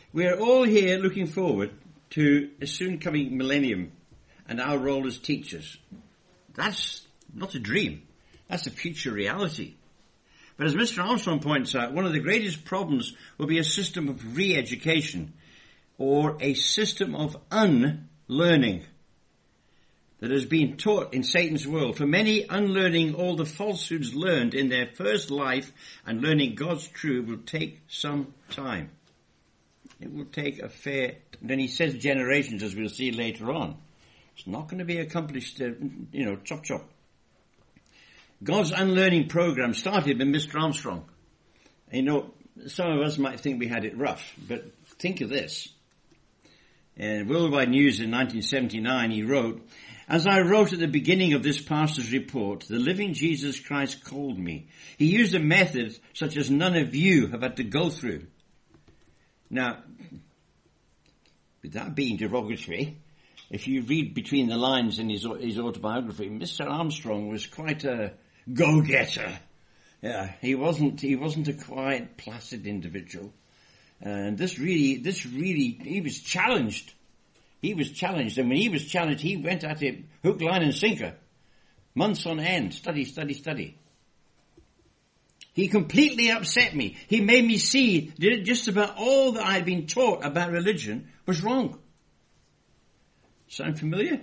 We are all here looking forward to a soon coming millennium and our role as teachers. That's not a dream. That's a future reality. But as Mr. Armstrong points out, one of the greatest problems will be a system of re-education or a system of unlearning that has been taught in Satan's world. For many, unlearning all the falsehoods learned in their first life and learning God's truth will take some time. It will take a fair, then he says generations, as we'll see later on. It's not going to be accomplished, chop chop. God's unlearning program started with Mr. Armstrong. Some of us might think we had it rough, but think of this. In Worldwide News in 1979, he wrote, "As I wrote at the beginning of this pastor's report, the living Jesus Christ called me. He used a method such as none of you have had to go through." Now, without being derogatory, if you read between the lines in his autobiography, Mr. Armstrong was quite a go-getter. Yeah, he wasn't a quiet, placid individual. And this really, he was challenged. He was challenged, and when he was challenged, he went at it hook, line, and sinker. Months on end, study. He completely upset me. He made me see that just about all that I had been taught about religion was wrong. Sound familiar?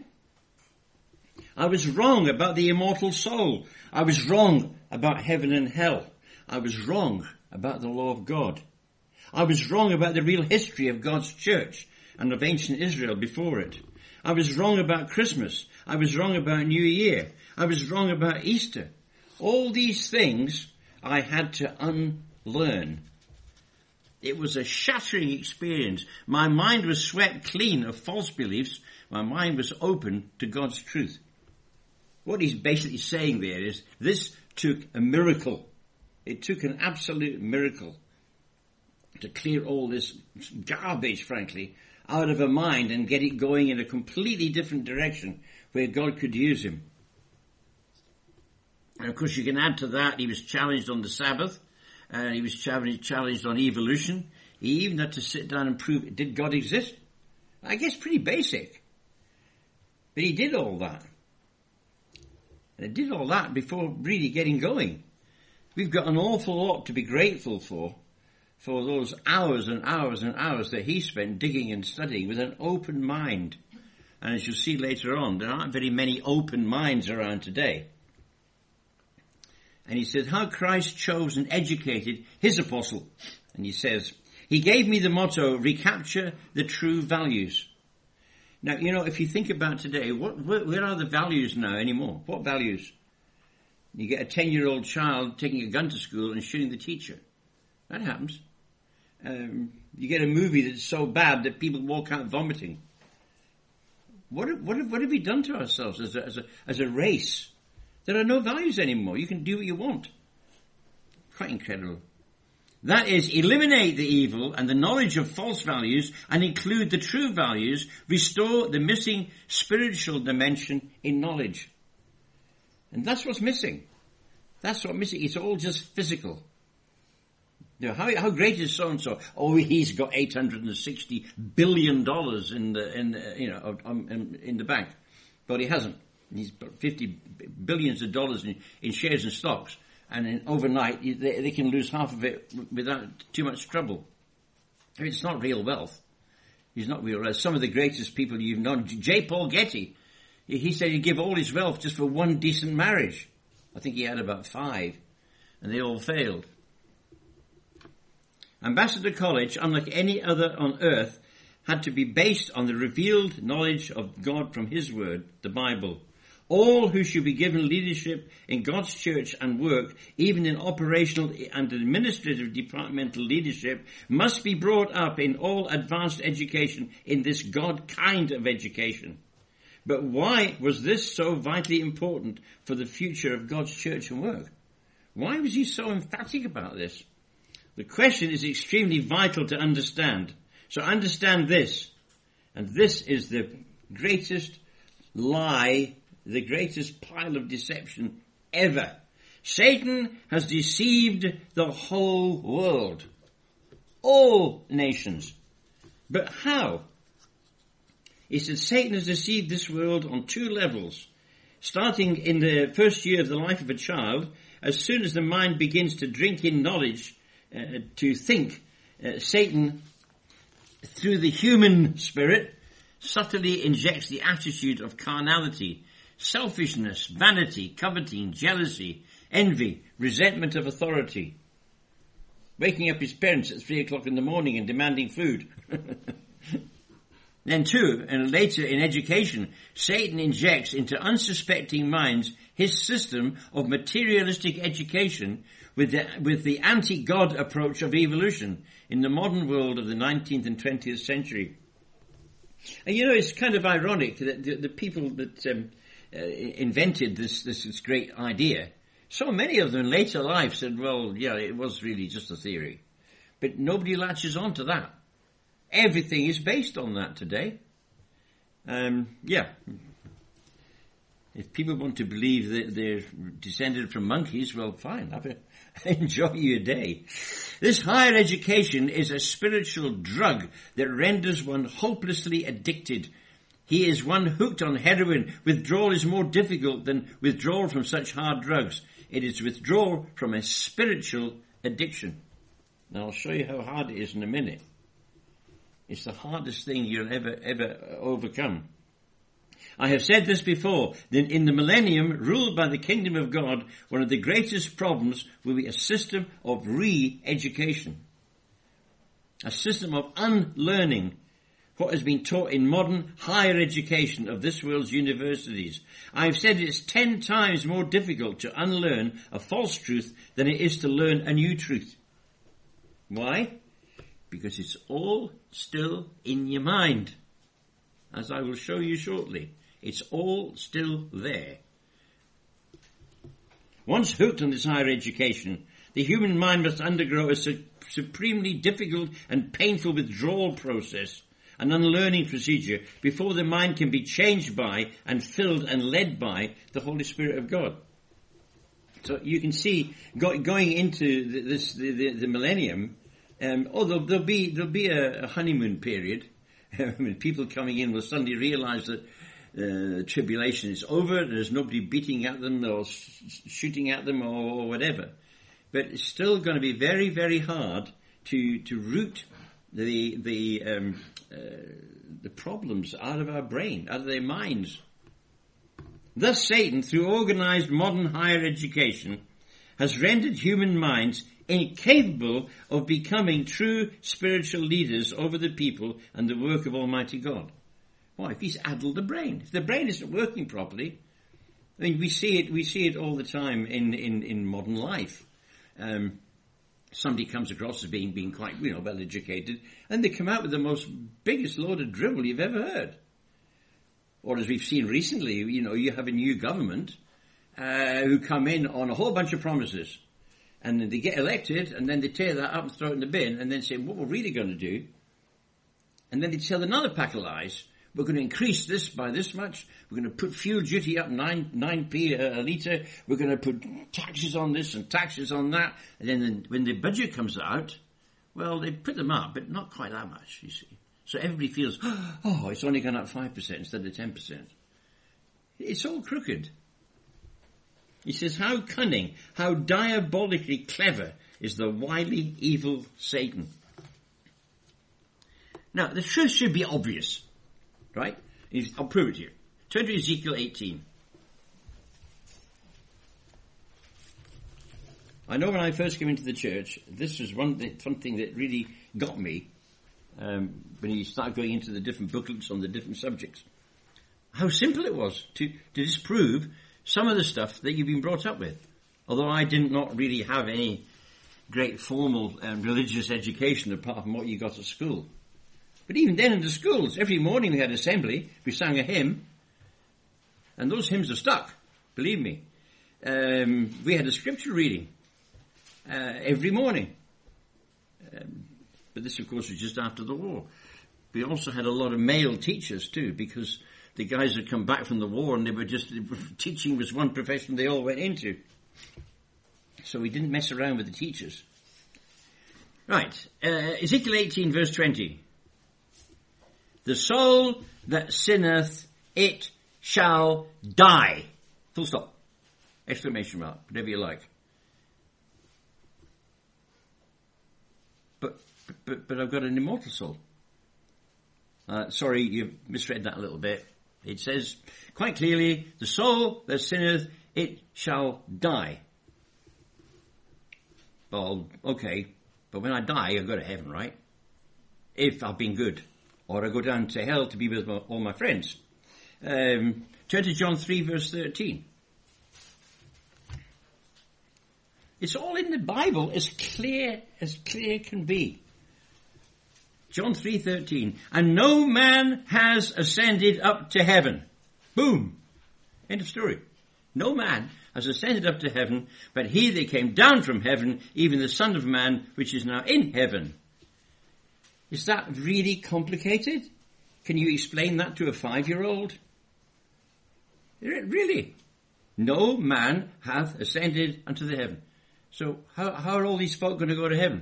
I was wrong about the immortal soul. I was wrong about heaven and hell. I was wrong about the law of God. I was wrong about the real history of God's church and of ancient Israel before it. I was wrong about Christmas. I was wrong about New Year. I was wrong about Easter. All these things I had to unlearn. It was a shattering experience. My mind was swept clean of false beliefs. My mind was open to God's truth. What he's basically saying there is this took a miracle. It took an absolute miracle to clear all this garbage, frankly, out of a mind and get it going in a completely different direction where God could use him. And of course you can add to that, he was challenged on the Sabbath, he was challenged on evolution. He even had to sit down and prove, did God exist? I guess pretty basic. But he did all that. And he did all that before really getting going. We've got an awful lot to be grateful for those hours and hours and hours that he spent digging and studying with an open mind. And as you'll see later on, there aren't very many open minds around today. And he said how Christ chose and educated his apostle. And he says, he gave me the motto, recapture the true values. Now, if you think about today, where are the values now anymore? What values? You get a 10-year-old child taking a gun to school and shooting the teacher. That happens. You get a movie that's so bad that people walk out vomiting. What have we done to ourselves as a race? There are no values anymore. You can do what you want. Quite incredible. That is, eliminate the evil and the knowledge of false values and include the true values. Restore the missing spiritual dimension in knowledge. And that's what's missing. That's what's missing. It's all just physical. How great is so and so? Oh, he's got $860 billion in the bank, but he hasn't. He's got 50 billions of dollars in shares and stocks, and overnight they can lose half of it without too much trouble. I mean, it's not real wealth. He's not real wealth. Some of the greatest people you've known, J. Paul Getty, he said he'd give all his wealth just for one decent marriage. I think he had about 5, and they all failed. Ambassador College, unlike any other on earth, had to be based on the revealed knowledge of God from his word, the Bible. All who should be given leadership in God's church and work, even in operational and administrative departmental leadership, must be brought up in all advanced education in this God kind of education. But why was this so vitally important for the future of God's church and work? Why was he so emphatic about this? The question is extremely vital to understand. So understand this. And this is the greatest lie, the greatest pile of deception ever. Satan has deceived the whole world. All nations. But how? He said Satan has deceived this world on two levels. Starting in the first year of the life of a child, as soon as the mind begins to drink in knowledge, to think, Satan, through the human spirit, subtly injects the attitude of carnality, selfishness, vanity, coveting, jealousy, envy, resentment of authority. Waking up his parents at 3 o'clock in the morning and demanding food. Then too, and later in education, Satan injects into unsuspecting minds his system of materialistic education with the anti-God approach of evolution in the modern world of the 19th and 20th century. And it's kind of ironic that the people that invented this great idea, so many of them in later life said, well, yeah, it was really just a theory. But nobody latches on to that. Everything is based on that today. If people want to believe that they're descended from monkeys, well, fine. Enjoy your day. This higher education is a spiritual drug that renders one hopelessly addicted. He is one hooked on heroin. Withdrawal is more difficult than withdrawal from such hard drugs. It is withdrawal from a spiritual addiction. Now, I'll show you how hard it is in a minute. It's the hardest thing you'll ever overcome. I have said this before, that in the millennium, ruled by the kingdom of God, one of the greatest problems will be a system of re-education. A system of unlearning what has been taught in modern higher education of this world's universities. I have said it's 10 times more difficult to unlearn a false truth than it is to learn a new truth. Why? Because it's all still in your mind. As I will show you shortly. It's all still there. Once hooked on this higher education, the human mind must undergo a supremely difficult and painful withdrawal process, an unlearning procedure, before the mind can be changed by and filled and led by the Holy Spirit of God. So you can see, going into the millennium, there'll be a honeymoon period. People coming in will suddenly realize that tribulation is over. There's nobody beating at them or shooting at them or whatever. But it's still going to be very, very hard to root the problems out of our brain, out of their minds. Thus Satan, through organized modern higher education, has rendered human minds incapable of becoming true spiritual leaders over the people and the work of Almighty God. Why? If he's addled the brain. If the brain isn't working properly, I mean, we see it all the time in modern life. Somebody comes across as being quite, well educated, and they come out with the biggest load of drivel you've ever heard. Or as we've seen recently, you have a new government, who come in on a whole bunch of promises. And then they get elected, and then they tear that up and throw it in the bin, and then say, what we're really going to do. And then they tell another pack of lies. We're going to increase this by this much. We're going to put fuel duty up 9p a litre. We're going to put taxes on this and taxes on that. And then when the budget comes out, well, they put them up, but not quite that much, you see. So everybody feels, oh, it's only gone up 5% instead of 10%. It's all crooked. He says, how cunning, how diabolically clever is the wily, evil Satan. Now, the truth should be obvious, right? I'll prove it to you. Turn to Ezekiel 18. I know when I first came into the church, this was something that really got me when you start going into the different booklets on the different subjects. How simple it was to disprove some of the stuff that you've been brought up with. Although I did not really have any great formal religious education apart from what you got at school. But even then in the schools, every morning we had assembly, we sang a hymn, and those hymns are stuck, believe me. We had a scripture reading every morning. But this, of course, was just after the war. We also had a lot of male teachers too, because the guys had come back from the war and teaching was one profession they all went into. So we didn't mess around with the teachers. Right, Ezekiel 18 verse 20. the soul that sinneth, it shall die. Full stop. Exclamation mark. Whatever you like. But I've got an immortal soul. Sorry, you've misread that a little bit. It says quite clearly, the soul that sinneth, it shall die. Well, okay, but when I die, I go to heaven, right? If I've been good. Or I go down to hell to be with all my friends. Turn to John 3 verse 13. It's all in the Bible, as clear can be. John 3:13. And no man has ascended up to heaven. Boom. End of story. No man has ascended up to heaven, but he that came down from heaven, even the Son of Man, which is now in heaven. Is that really complicated? Can you explain that to a 5-year-old? Really? No man hath ascended unto the heaven. So how are all these folk going to go to heaven?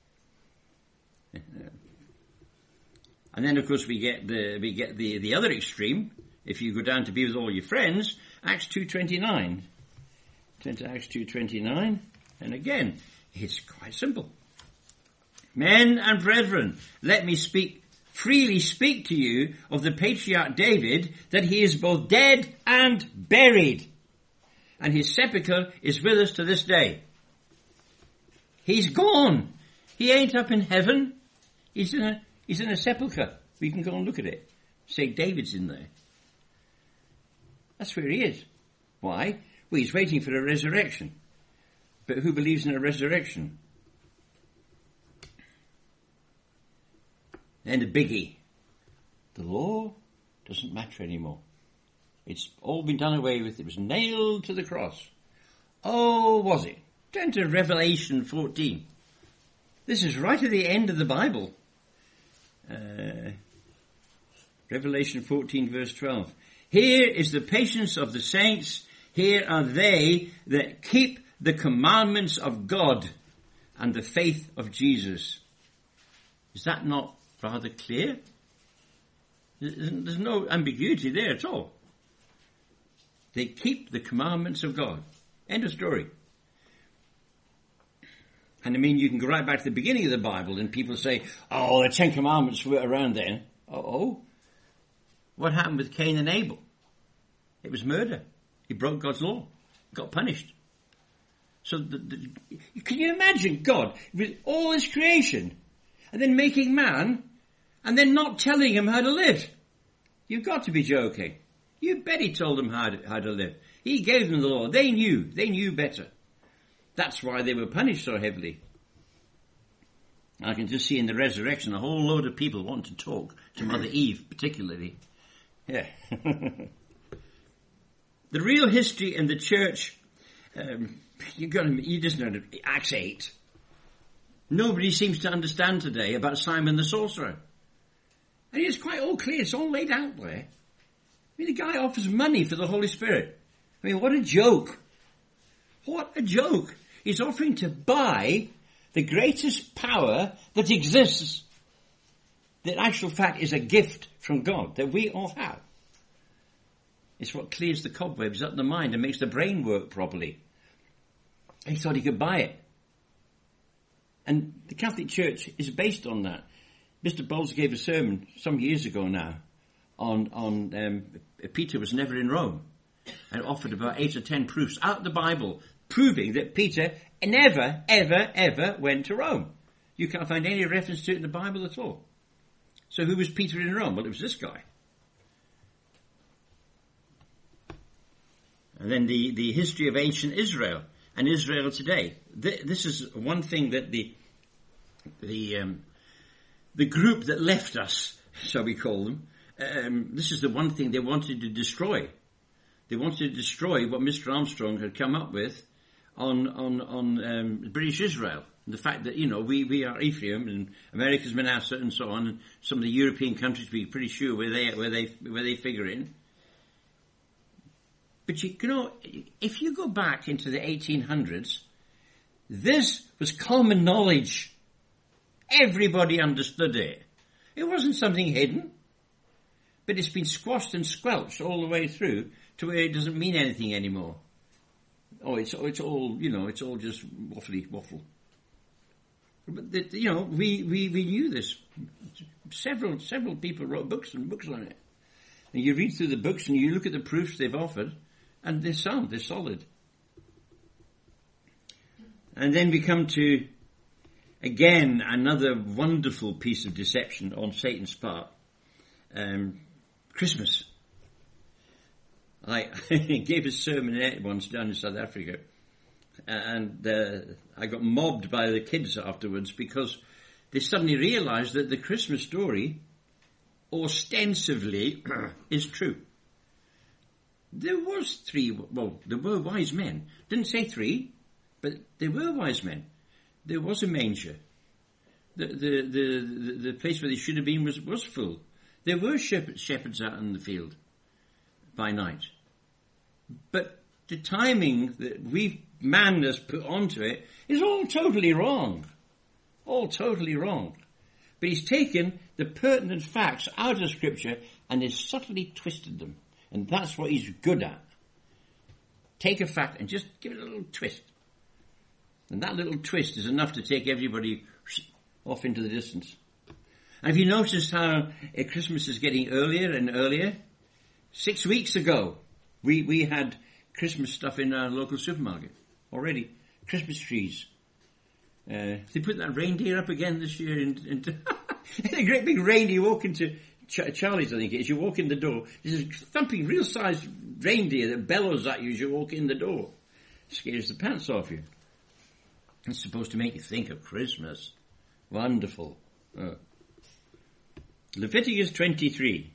And then, of course, we get the other extreme. If you go down to be with all your friends, Acts 2:29. Turn to Acts 2:29, and again, it's quite simple. Men and brethren, let me freely speak to you of the patriarch David, that he is both dead and buried, and his sepulchre is with us to this day. He's gone. He ain't up in heaven. He's in a sepulchre. We can go and look at it. St. David's in there. That's where he is. Why? Well, he's waiting for a resurrection. But who believes in a resurrection? And the biggie. The law doesn't matter anymore. It's all been done away with. It was nailed to the cross. Oh, was it? Turn to Revelation 14. This is right at the end of the Bible. Revelation 14 verse 12. Here is the patience of the saints. Here are they that keep the commandments of God and the faith of Jesus. Is that not rather clear? There's no ambiguity there at all. They keep the commandments of God. End of story. And I mean, you can go right back to the beginning of the Bible and people say, oh, the 10 Commandments were around then. Oh, what happened with Cain and Abel? It was murder. He broke God's law. Got punished. So can you imagine God with all his creation and then making man and then not telling him how to live? You've got to be joking. You bet he told them how to live. He gave them the law. They knew better. That's why they were punished so heavily. I can just see in the resurrection a whole load of people want to talk to Mother Eve, particularly. Yeah. The real history in the church, you just know, Acts 8. Nobody seems to understand today about Simon the sorcerer. And it's quite all clear. It's all laid out there. I mean, the guy offers money for the Holy Spirit. I mean, what a joke. What a joke. He's offering to buy the greatest power that exists. That in actual fact is a gift from God that we all have. It's what clears the cobwebs up the mind and makes the brain work properly. He thought he could buy it. And the Catholic Church is based on that. Mr. Bowles gave a sermon some years ago now on Peter was never in Rome, and offered about 8 or 10 proofs out of the Bible proving that Peter never, ever, ever went to Rome. You can't find any reference to it in the Bible at all. So who was Peter in Rome? Well, it was this guy. And then the history of ancient Israel and Israel today. This is one thing that the group that left us, shall we call them, this is the one thing they wanted to destroy. They wanted to destroy what Mr. Armstrong had come up with on British Israel. The fact that, we are Ephraim and America's Manasseh and so on, and some of the European countries we're pretty sure where they figure in. But if you go back into the 1800s, this was common knowledge. Everybody understood it. It wasn't something hidden. But it's been squashed and squelched all the way through to where it doesn't mean anything anymore. Oh, it's all, it's all just waffle. But, we knew this. Several people wrote books and books on it. And you read through the books and you look at the proofs they've offered, and they're sound, they're solid. And then we come to, again, another wonderful piece of deception on Satan's part. Christmas. I gave a sermon once down in South Africa, and I got mobbed by the kids afterwards because they suddenly realized that the Christmas story ostensibly is true. There were wise men. Didn't say 3, but there were wise men. There was a manger. The place where they should have been was full. There were shepherds out in the field by night. But the timing that man has put onto it is all totally wrong. All totally wrong. But he's taken the pertinent facts out of Scripture and has subtly twisted them. And that's what he's good at. Take a fact and just give it a little twist. And that little twist is enough to take everybody off into the distance. And have you noticed how Christmas is getting earlier and earlier? 6 weeks ago, we had Christmas stuff in our local supermarket already. Christmas trees. They put that reindeer up again this year. A great big reindeer. You walk into Charlie's, I think it is. You walk in the door. There's a thumping, real-sized reindeer that bellows at you as you walk in the door. Scares the pants off you. It's supposed to make you think of Christmas. Wonderful. Leviticus 23.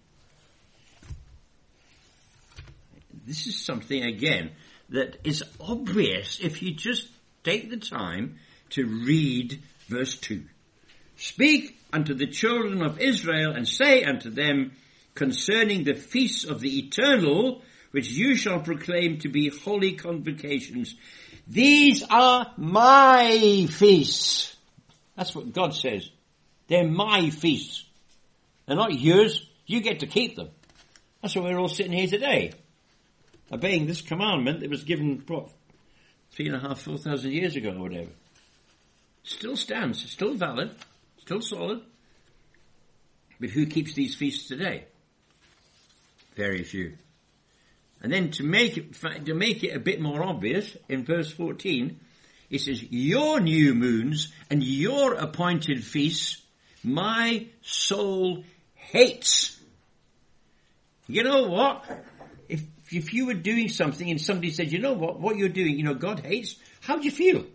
This is something, again, that is obvious if you just take the time to read verse 2. Speak unto the children of Israel and say unto them concerning the feasts of the eternal, which you shall proclaim to be holy convocations. These are my feasts. That's what God says. They're my feasts. They're not yours. You get to keep them. That's why we're all sitting here today, obeying this commandment that was given, 3,500, 4,000 years ago or whatever. Still stands, still valid, still solid. But who keeps these feasts today? Very few. And then to make it a bit more obvious, in verse 14, it says, your new moons and your appointed feasts, my soul hates. You know what? If you were doing something and somebody said, you know what you're doing, God hates, how do you feel?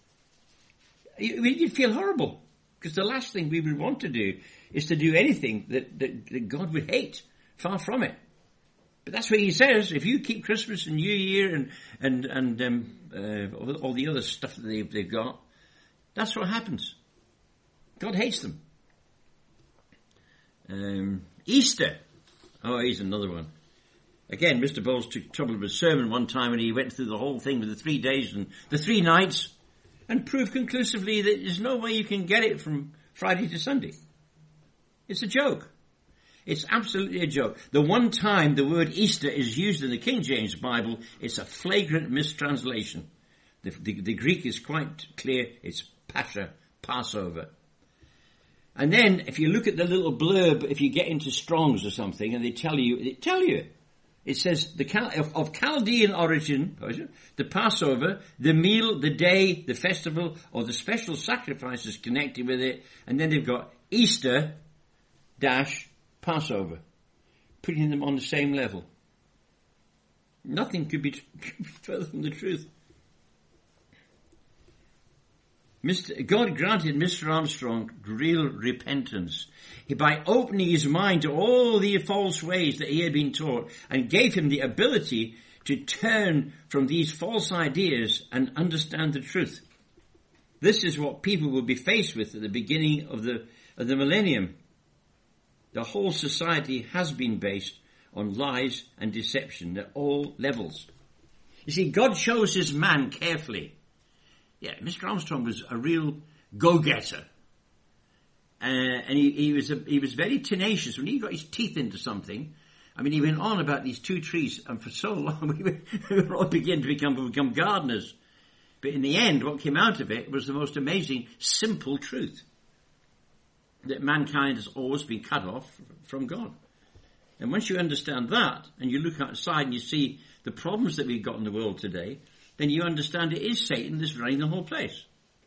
You'd feel horrible. Because the last thing we would want to do is to do anything that God would hate. Far from it. But that's what he says. If you keep Christmas and New Year and all the other stuff that they've got, that's what happens. God hates them. Easter. Oh, here's another one. Again, Mr. Bowles took trouble with a sermon one time and he went through the whole thing with the 3 days and the 3 nights and proved conclusively that there's no way you can get it from Friday to Sunday. It's a joke. It's absolutely a joke. The one time the word Easter is used in the King James Bible, it's a flagrant mistranslation. The Greek is quite clear. It's Pascha, Passover. And then if you look at the little blurb, if you get into Strong's or something, and they tell you, it says of Chaldean origin, the Passover, the meal, the day, the festival, or the special sacrifices connected with it, and then they've got Easter Passover, putting them on the same level. Nothing could be further from the truth. God granted Mr. Armstrong real repentance by opening his mind to all the false ways that he had been taught and gave him the ability to turn from these false ideas and understand the truth. This is what people will be faced with at the beginning of the millennium. The whole society has been based on lies and deception at all levels. You see, God chose man carefully. Yeah, Mr. Armstrong was a real go-getter. and he was very tenacious. When he got his teeth into something, I mean, he went on about these two trees, and for so long we were all beginning to become gardeners. But in the end, what came out of it was the most amazing, simple truth. That mankind has always been cut off from God. And once you understand that, and you look outside and you see the problems that we've got in the world today, then you understand it is Satan that's running the whole place.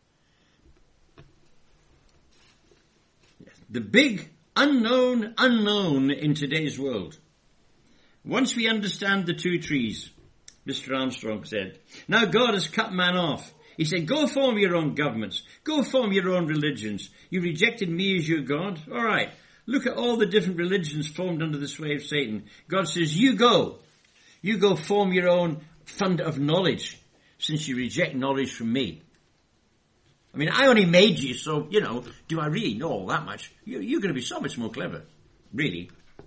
The big unknown in today's world. Once we understand the two trees, Mr. Armstrong said, now God has cut man off. He said, go form your own governments. Go form your own religions. You rejected me as your God? All right. Look at all the different religions formed under the sway of Satan. God says, you go. You go form your own fund of knowledge, since you reject knowledge from me. I mean, I only made you, so, do I really know all that much? You're going to be so much more clever. Really.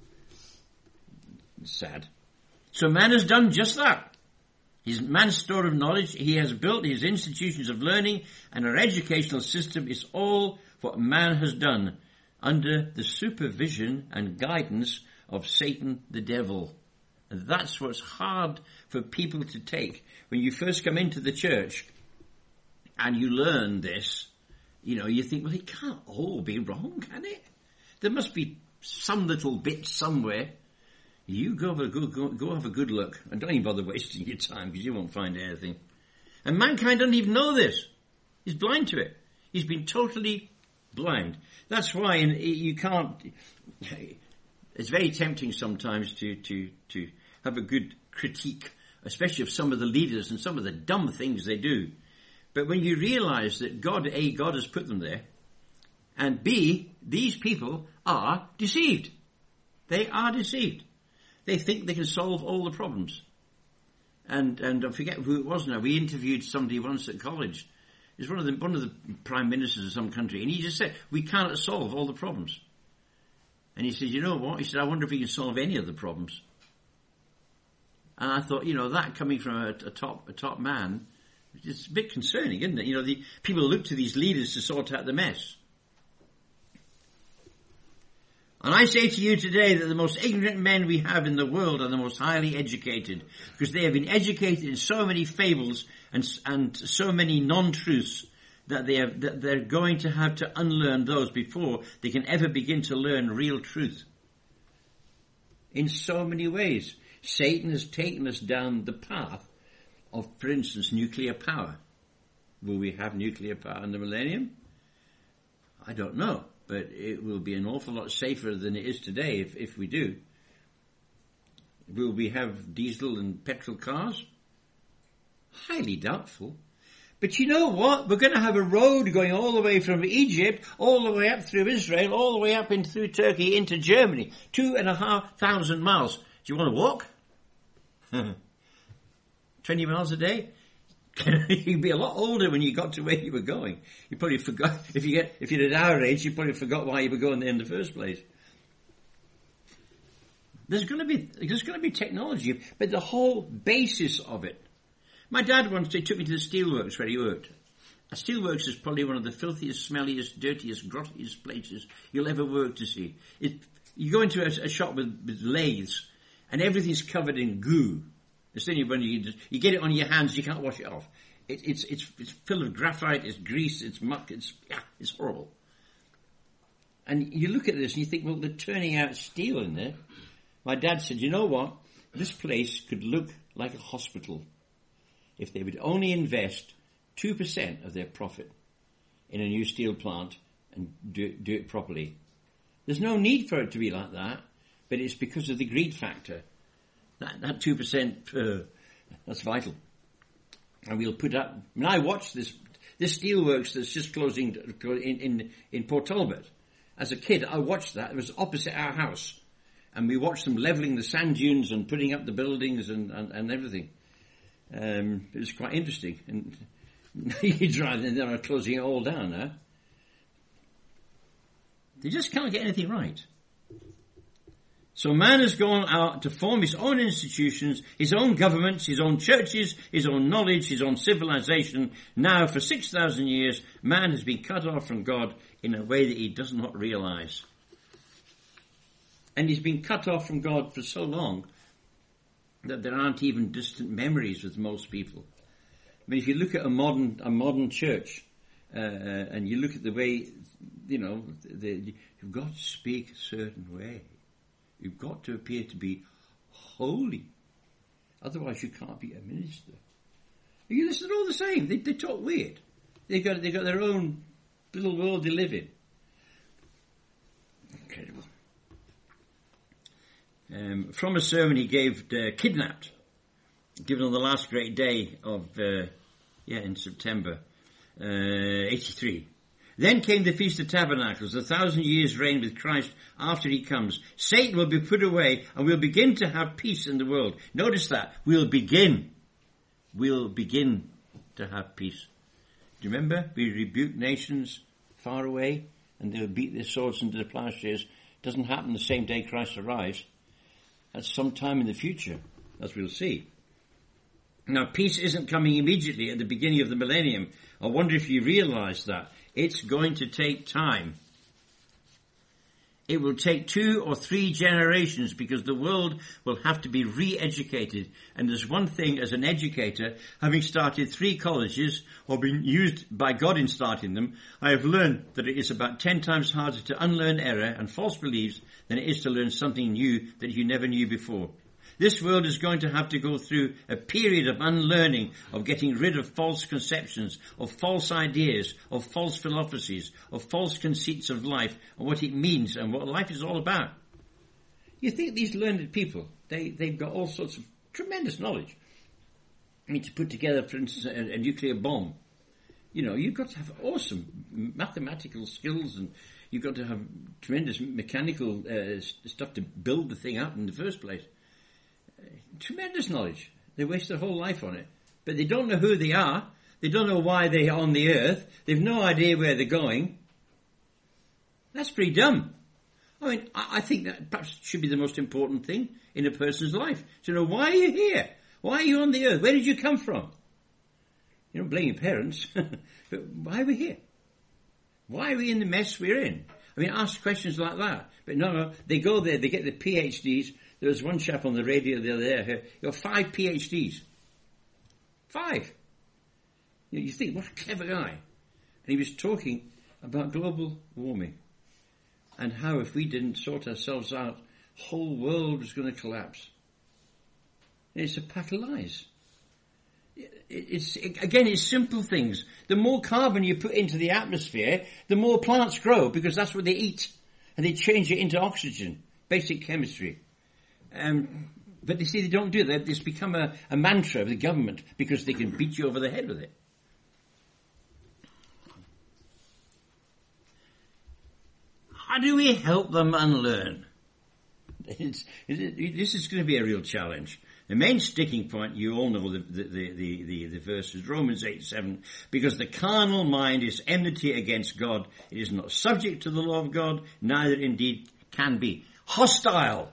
It's sad. So man has done just that. His man's store of knowledge, he has built his institutions of learning, and our educational system is all what man has done under the supervision and guidance of Satan the devil. And that's what's hard for people to take. When you first come into the church and you learn this, you think, well, it can't all be wrong, can it? There must be some little bit somewhere. You go have a good look, and don't even bother wasting your time, because you won't find anything. And mankind doesn't even know this. He's blind to it. He's been totally blind. That's why you can't. It's very tempting sometimes to have a good critique, especially of some of the leaders and some of the dumb things they do. But when you realise that God has put them there, and B, these people are deceived. They are deceived. They think they can solve all the problems. And I forget who it was now. We interviewed somebody once at college. He's one of the prime ministers of some country. And he just said, we cannot solve all the problems. And he said, you know what? He said, I wonder if we can solve any of the problems. And I thought, that coming from a top man, it's a bit concerning, isn't it? The people look to these leaders to sort out the mess. And I say to you today that the most ignorant men we have in the world are the most highly educated, because they have been educated in so many fables and so many non-truths that they're going to have to unlearn those before they can ever begin to learn real truth. In so many ways, Satan has taken us down the path of, for instance, nuclear power. Will we have nuclear power in the millennium? I don't know. But it will be an awful lot safer than it is today if we do. Will we have diesel and petrol cars? Highly doubtful. But you know what? We're going to have a road going all the way from Egypt, all the way up through Israel, all the way up through Turkey into Germany. 2,500 miles. Do you want to walk? 20 miles a day? You'd be a lot older when you got to where you were going. You probably forgot, if you're at our age, you probably forgot why you were going there in the first place. There's going to be technology, but the whole basis of it. My dad once took me to the steelworks where he worked. A steelworks is probably one of the filthiest, smelliest, dirtiest, grottiest places you'll ever work to see. You go into a shop with lathes, and everything's covered in goo. It's the only when you get it on your hands, you can't wash it off. It's full of graphite, it's grease, it's muck, it's horrible. And you look at this and you think, well, they're turning out steel in there. My dad said, you know what? This place could look like a hospital if they would only invest 2% of their profit in a new steel plant and do it properly. There's no need for it to be like that, but it's because of the greed factor. That 2%, that's vital. And we'll put up. I mean, I watched this steelworks that's just closing in Port Talbot. As a kid, I watched that. It was opposite our house, and we watched them leveling the sand dunes and putting up the buildings and everything. It was quite interesting. And you drive, and they're closing it all down now. They just can't get anything right. So man has gone out to form his own institutions, his own governments, his own churches, his own knowledge, his own civilization. Now, for 6,000 years, man has been cut off from God in a way that he does not realize. And he's been cut off from God for so long that there aren't even distant memories with most people. I mean, if you look at a modern church, and you look at the way, you've got to speak a certain way. You've got to appear to be holy. Otherwise you can't be a minister. You listen, they're all the same. They talk weird. They got their own little world they live in. Incredible. From a sermon he gave, Kidnapped, given on the last great day of, in September, 83. Then came the Feast of Tabernacles, 1,000 years reign with Christ after he comes. Satan will be put away and we'll begin to have peace in the world. Notice that. We'll begin to have peace. Do you remember? We rebuke nations far away and they'll beat their swords into the plowshares. Doesn't happen the same day Christ arrives. That's sometime in the future, as we'll see. Now, peace isn't coming immediately at the beginning of the millennium. I wonder if you realize that. It's going to take time. It will take 2 or 3 generations because the world will have to be re-educated. And there's one thing as an educator, having started 3 colleges or been used by God in starting them, I have learned that it is about 10 times harder to unlearn error and false beliefs than it is to learn something new that you never knew before. This world is going to have to go through a period of unlearning, of getting rid of false conceptions, of false ideas, of false philosophies, of false conceits of life and what it means and what life is all about. You think these learned people, they've got all sorts of tremendous knowledge. I mean, to put together, for instance, a nuclear bomb. You've got to have awesome mathematical skills and you've got to have tremendous mechanical stuff to build the thing up in the first place. Tremendous knowledge. They waste their whole life on it. But they don't know who they are. They don't know why they're on the earth. They've no idea where they're going. That's pretty dumb. I mean, I think that perhaps should be the most important thing in a person's life. To know, why are you here? Why are you on the earth? Where did you come from? You don't blame your parents. But why are we here? Why are we in the mess we're in? I mean, ask questions like that. But no, they go there, they get the PhDs. There was one chap on the radio the other day, he got 5 PhDs. 5. You think, what a clever guy. And he was talking about global warming and how if we didn't sort ourselves out, the whole world was going to collapse. And it's a pack of lies. It's simple things. The more carbon you put into the atmosphere, the more plants grow because that's what they eat. And they change it into oxygen. Basic chemistry. But you see, they don't do that. It's become a mantra of the government because they can beat you over the head with it. How do we help them unlearn? This is going to be a real challenge. The main sticking point, you all know the verses, Romans 8:7, because the carnal mind is enmity against God. It is not subject to the law of God, neither indeed can be. Hostile.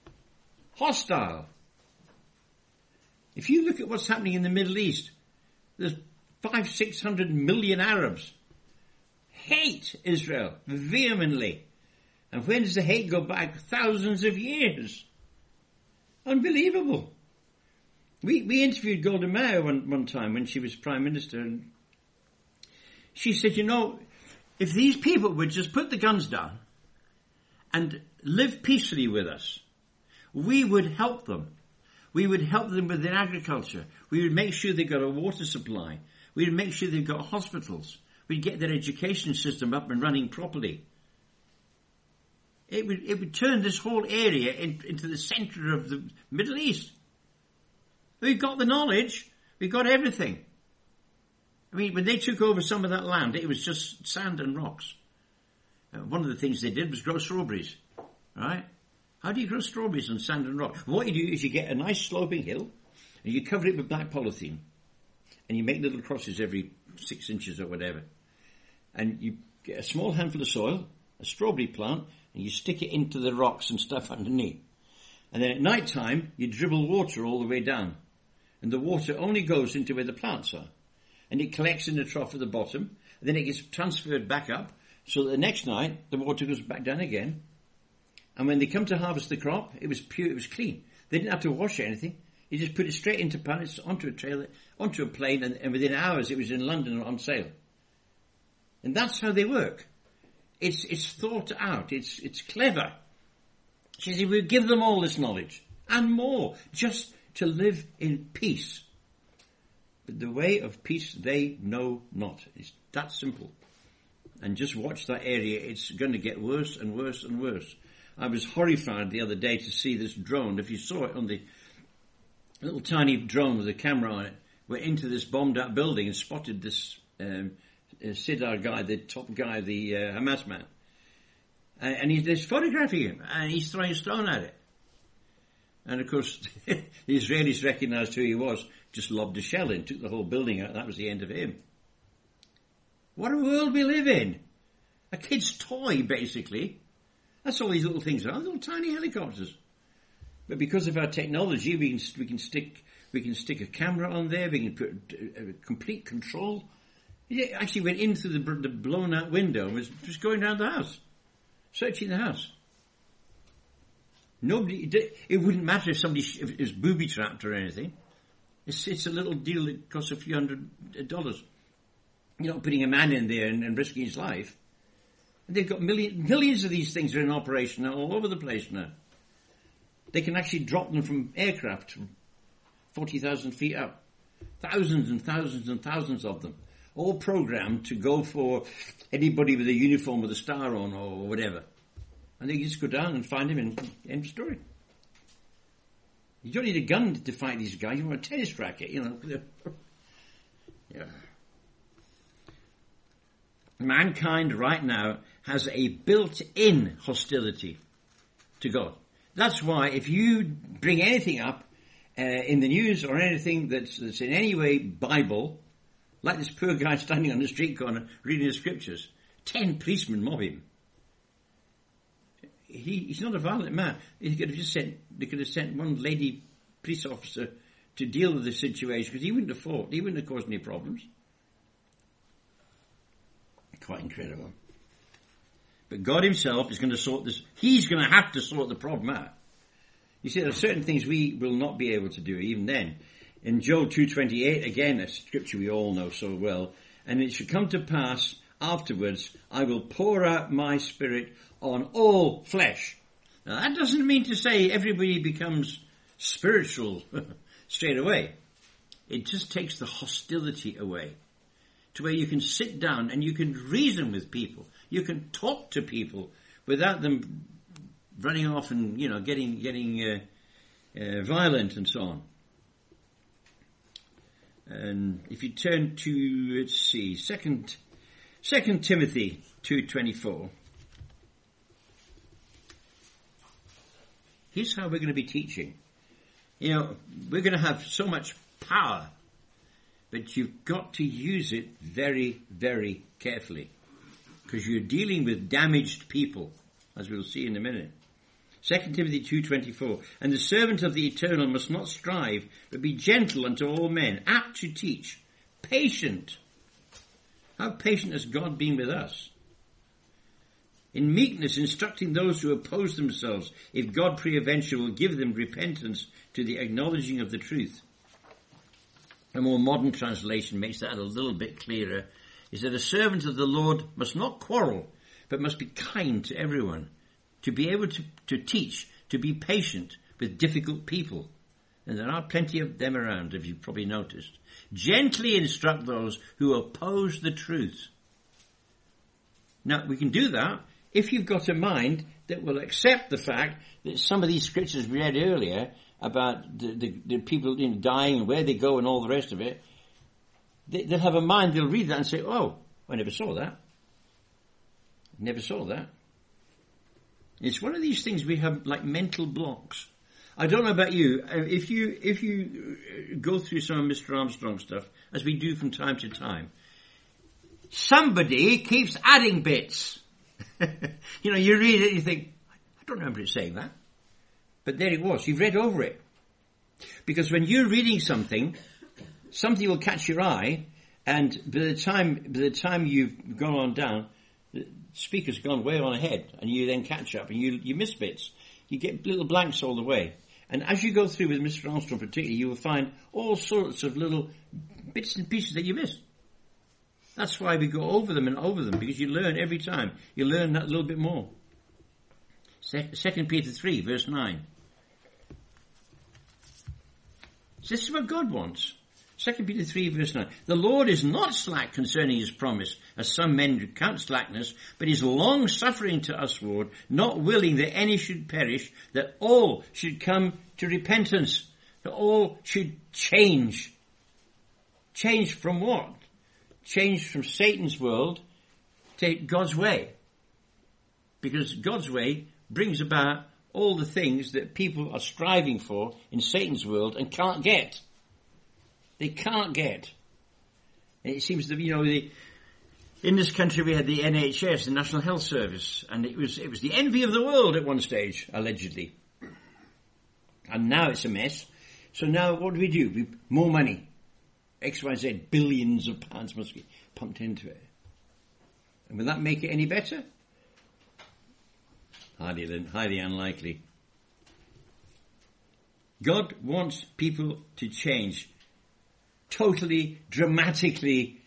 If you look at what's happening in the Middle East, there's 500-600 million Arabs hate Israel vehemently. And when does the hate go back? Thousands of years. Unbelievable. We interviewed Golda Meir one time when she was Prime Minister, and she said, if these people would just put the guns down and live peacefully with us, we would help them. We would help them with their agriculture. We would make sure they got a water supply. We would make sure they've got hospitals. We'd get their education system up and running properly. It would turn this whole area into the center of the Middle East. We've got the knowledge. We've got everything. I mean, when they took over some of that land, it was just sand and rocks. One of the things they did was grow strawberries. Right? How do you grow strawberries on sand and rock? What you do is you get a nice sloping hill, and you cover it with black polythene, and you make little crosses every 6 inches or whatever. And you get a small handful of soil, a strawberry plant, and you stick it into the rocks and stuff underneath. And then at night time, you dribble water all the way down. And the water only goes into where the plants are. And it collects in the trough at the bottom. And then it gets transferred back up. So that the next night, the water goes back down again. And when they come to harvest the crop, it was pure, it was clean. They didn't have to wash anything. You just put it straight into pallets, onto a trailer, onto a plane, and within hours it was in London on sale. And that's how they work. It's thought out. It's clever. She said, we'll give them all this knowledge and more, just to live in peace. But the way of peace they know not. It's that simple. And just watch that area. It's going to get worse and worse and worse. I was horrified the other day to see this drone. If you saw it on the little tiny drone with a camera on it, went into this bombed out building and spotted this Sidar guy, the top guy, the Hamas man. And he's photographing him, and he's throwing a stone at it. And of course, the Israelis recognised who he was, just lobbed a shell in, took the whole building out, that was the end of him. What a world we live in! A kid's toy, basically. That's all these little things are, little tiny helicopters. But because of our technology, we can stick a camera on there, we can put complete control. It actually went in through the blown out window and was just going around the house, searching the house. It wouldn't matter if if it was booby trapped or anything. It's a little deal that costs a few $100. You're not putting a man in there and risking his life. And they've got millions of these things are in operation all over the place now. They can actually drop them from aircraft from 40,000 feet up. Thousands and thousands and thousands of them. All programmed to go for anybody with a uniform with a star on or whatever. And they just go down and find him and end of story. You don't need a gun to fight these guys. You want a tennis racket, you know. Yeah. Mankind right now has a built-in hostility to God. That's why if you bring anything up in the news or anything that's in any way Bible, like this poor guy standing on the street corner reading the scriptures, 10 policemen mob him. He's not a violent man. They could have sent one lady police officer to deal with the situation because he wouldn't have fought. He wouldn't have caused any problems. Quite incredible. But God himself is going to sort this. He's going to have to sort the problem out. You see, there are certain things we will not be able to do even then. In Joel 2:28, again, a scripture we all know so well, and it should come to pass afterwards, I will pour out my spirit on all flesh. Now that doesn't mean to say everybody becomes spiritual straight away. It just takes the hostility away to where you can sit down and you can reason with people. You can talk to people without them running off and, you know, getting violent and so on. And if you turn to, let's see, Second Timothy 2:24. Here's how we're going to be teaching. You know, we're going to have so much power, but you've got to use it very, very carefully, because you're dealing with damaged people, as we'll see in a minute. 2 Timothy 2:24, and the servant of the Eternal must not strive, but be gentle unto all men, apt to teach, patient. How patient has God been with us? In meekness, instructing those who oppose themselves, if God peradventure will give them repentance to the acknowledging of the truth. A more modern translation makes that a little bit clearer. Is that a servant of the Lord must not quarrel, but must be kind to everyone, to be able to teach, to be patient with difficult people. And there are plenty of them around, if you've probably noticed. Gently instruct those who oppose the truth. Now, we can do that if you've got a mind that will accept the fact that some of these scriptures we read earlier about the people dying and where they go and all the rest of it, they'll have a mind, they'll read that and say, oh, I never saw that. Never saw that. It's one of these things we have like mental blocks. I don't know about you. If you go through some of Mr. Armstrong stuff, as we do from time to time, somebody keeps adding bits. You know, you read it and you think, I don't remember it saying that. But there it was. You've read over it. Because when you're reading something will catch your eye, and by the time you've gone on down, the speaker's gone way on ahead, and you then catch up, and you miss bits. You get little blanks all the way. And as you go through with Mr. Armstrong particularly, you will find all sorts of little bits and pieces that you miss. That's why we go over them and over them, because you learn every time. You learn that little bit more. 2 Peter 3, verse 9. So this is what God wants. 2 Peter 3, verse 9. The Lord is not slack concerning his promise, as some men count slackness, but is long-suffering to usward, not willing that any should perish, that all should come to repentance, that all should change. Change from what? Change from Satan's world to God's way. Because God's way brings about all the things that people are striving for in Satan's world and can't get. They can't get. And it seems that, in this country we had the NHS, the National Health Service, and it was the envy of the world at one stage, allegedly. And now it's a mess. So now what do? More money. XYZ, billions of pounds must be pumped into it. And will that make it any better? Highly unlikely. God wants people to change. Totally, dramatically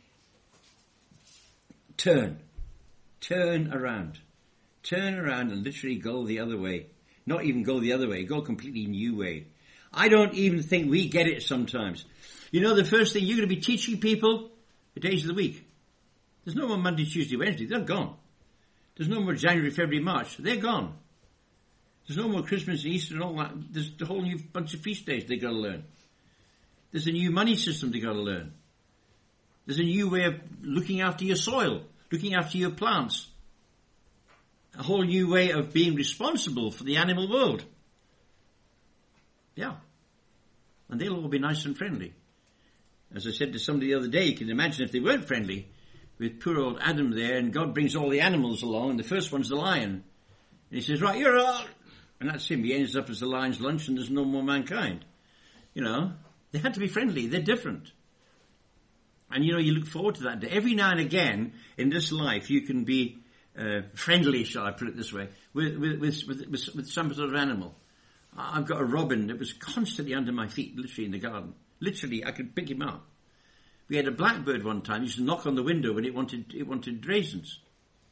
turn around and literally go the other way. Not even go the other way, go a completely new way. I don't even think we get it sometimes. The first thing you're going to be teaching people, the days of the week. There's no more Monday, Tuesday, Wednesday, they're gone. There's no more January, February, March, they're gone. There's no more Christmas and Easter and all that. There's a whole new bunch of feast days they've got to learn. There's a new money system they've got to learn. There's a new way of looking after your soil, looking after your plants. A whole new way of being responsible for the animal world. Yeah. And they'll all be nice and friendly. As I said to somebody the other day, you can imagine if they weren't friendly, with poor old Adam there, and God brings all the animals along, and the first one's the lion. And he says, right, you're all... And that's him. He ends up as the lion's lunch, and there's no more mankind. They had to be friendly. They're different. And, you look forward to that day. Every now and again in this life, you can be friendly, shall I put it this way, with some sort of animal. I've got a robin that was constantly under my feet, literally in the garden. Literally, I could pick him up. We had a blackbird one time. He used to knock on the window when it wanted raisins.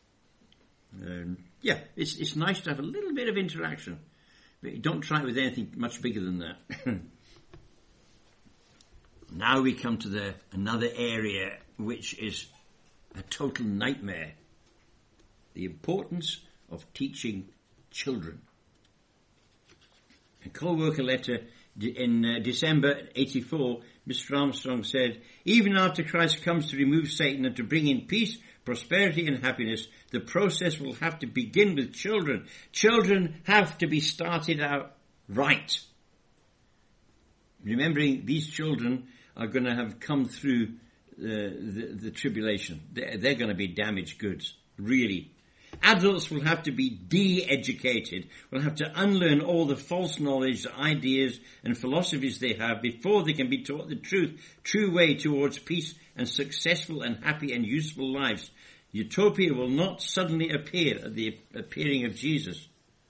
It's nice to have a little bit of interaction. But don't try it with anything much bigger than that. Now we come to another area which is a total nightmare. The importance of teaching children. A co-worker letter in December 84, Mr. Armstrong said, even after Christ comes to remove Satan and to bring in peace, prosperity and happiness, the process will have to begin with children. Children have to be started out right. Remembering these children are going to have come through the tribulation. They're going to be damaged goods, really. Adults will have to be de-educated, will have to unlearn all the false knowledge, ideas and philosophies they have before they can be taught the true way towards peace and successful and happy and useful lives. Utopia will not suddenly appear at the appearing of Jesus.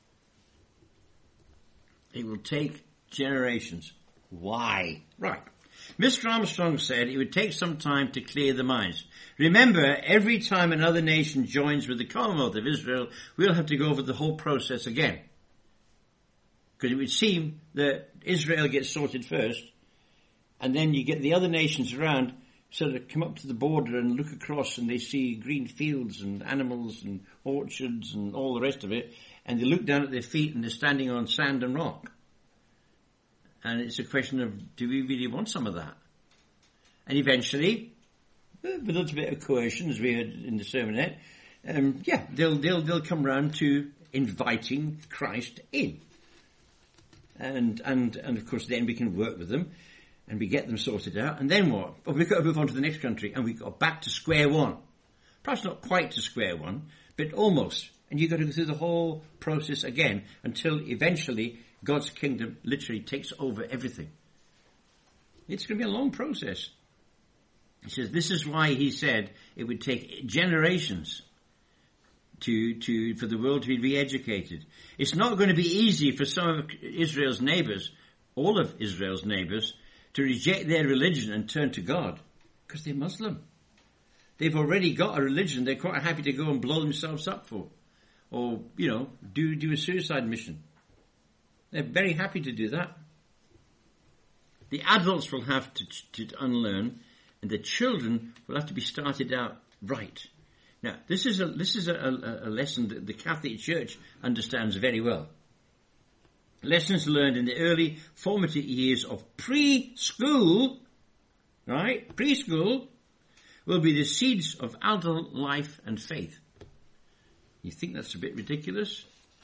It will take generations. Why? Right. Mr. Armstrong said it would take some time to clear the minds. Remember, every time another nation joins with the Commonwealth of Israel, we'll have to go over the whole process again. Because it would seem that Israel gets sorted first, and then you get the other nations around sort of come up to the border and look across and they see green fields and animals and orchards and all the rest of it, and they look down at their feet and they're standing on sand and rock. And it's a question of, do we really want some of that? And eventually, with a little bit of coercion, as we heard in the sermonette, they'll come round to inviting Christ in. And of course then we can work with them and we get them sorted out. And then what? Well, we've got to move on to the next country and we got back to square one. Perhaps not quite to square one, but almost. And you've got to go through the whole process again until eventually God's kingdom literally takes over everything. It's going to be a long process. He says this is why he said it would take generations for the world to be re-educated. It's not going to be easy for some of Israel's neighbors, all of Israel's neighbors, to reject their religion and turn to God, because they're Muslim. They've already got a religion they're quite happy to go and blow themselves up for, or, do a suicide mission. They're very happy to do that. The adults will have to unlearn, and the children will have to be started out right. Now, this is a lesson that the Catholic Church understands very well. Lessons learned in the early formative years of preschool, right? Preschool will be the seeds of adult life and faith. You think that's a bit ridiculous?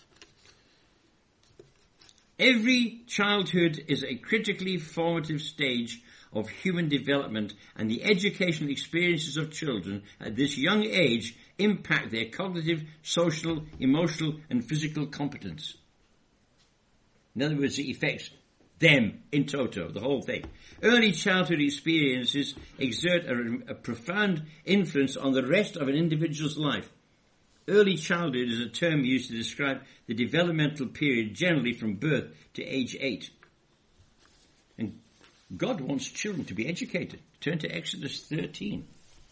Every childhood is a critically formative stage of human development, and the educational experiences of children at this young age impact their cognitive, social, emotional, and physical competence. In other words, it affects them in toto, the whole thing. Early childhood experiences exert a profound influence on the rest of an individual's life. Early childhood is a term used to describe the developmental period generally from birth to age 8. And God wants children to be educated. Turn to Exodus 13.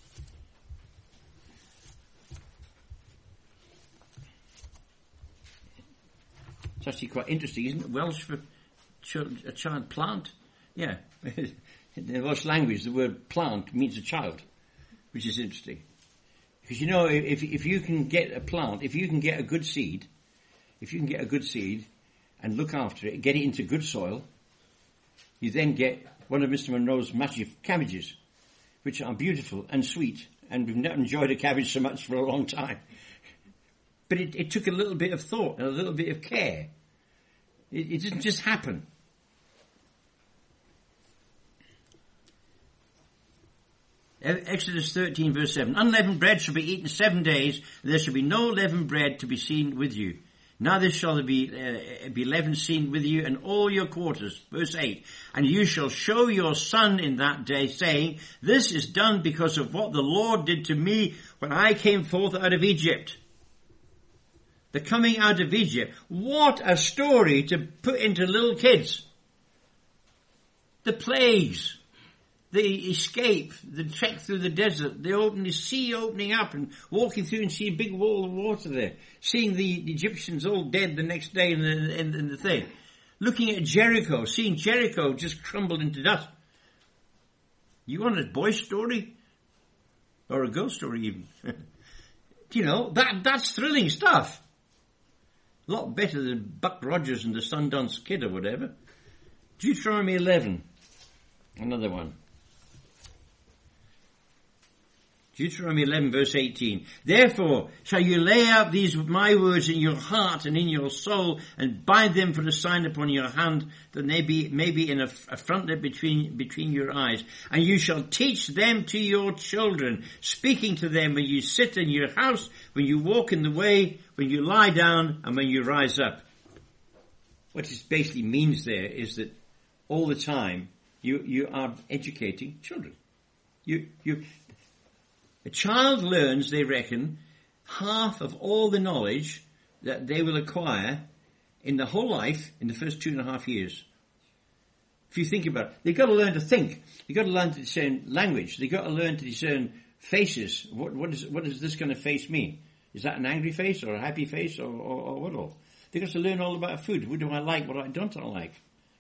It's actually quite interesting, isn't it? Welsh for a child, plant. Yeah. In the Welsh language, the word plant means a child, which is interesting. Because if you can get a plant, if you can get a good seed and look after it, get it into good soil, you then get one of Mr. Monroe's massive cabbages, which are beautiful and sweet, and we've not enjoyed a cabbage so much for a long time. But it took a little bit of thought and a little bit of care. It didn't just happen. Exodus 13 verse 7. Unleavened bread shall be eaten 7 days, and there shall be no leavened bread to be seen with you. Neither shall there be leaven seen with you in all your quarters. Verse 8. And you shall show your son in that day, saying, this is done because of what the Lord did to me when I came forth out of Egypt. The coming out of Egypt. What a story to put into little kids. The plagues. The escape, the trek through the desert, the sea opening up and walking through and seeing a big wall of water there. Seeing the Egyptians all dead the next day in the thing. Looking at Jericho, seeing Jericho just crumbled into dust. You want a boy story? Or a girl story even? That's thrilling stuff. A lot better than Buck Rogers and the Sundance Kid or whatever. Deuteronomy 11. Another one. Deuteronomy 11 verse 18. Therefore shall you lay out these my words in your heart and in your soul, and bind them for a sign upon your hand, that they may be in a frontlet between your eyes. And you shall teach them to your children, speaking to them when you sit in your house, when you walk in the way, when you lie down, and when you rise up. What it basically means there is that all the time you are educating children. A child learns, they reckon, half of all the knowledge that they will acquire in the whole life in the first 2.5 years. If you think about it, they've got to learn to think. They've got to learn to discern language. They've got to learn to discern faces. What does this kind of face mean? Is that an angry face or a happy face or what all? They've got to learn all about food. What do I like? What don't I like?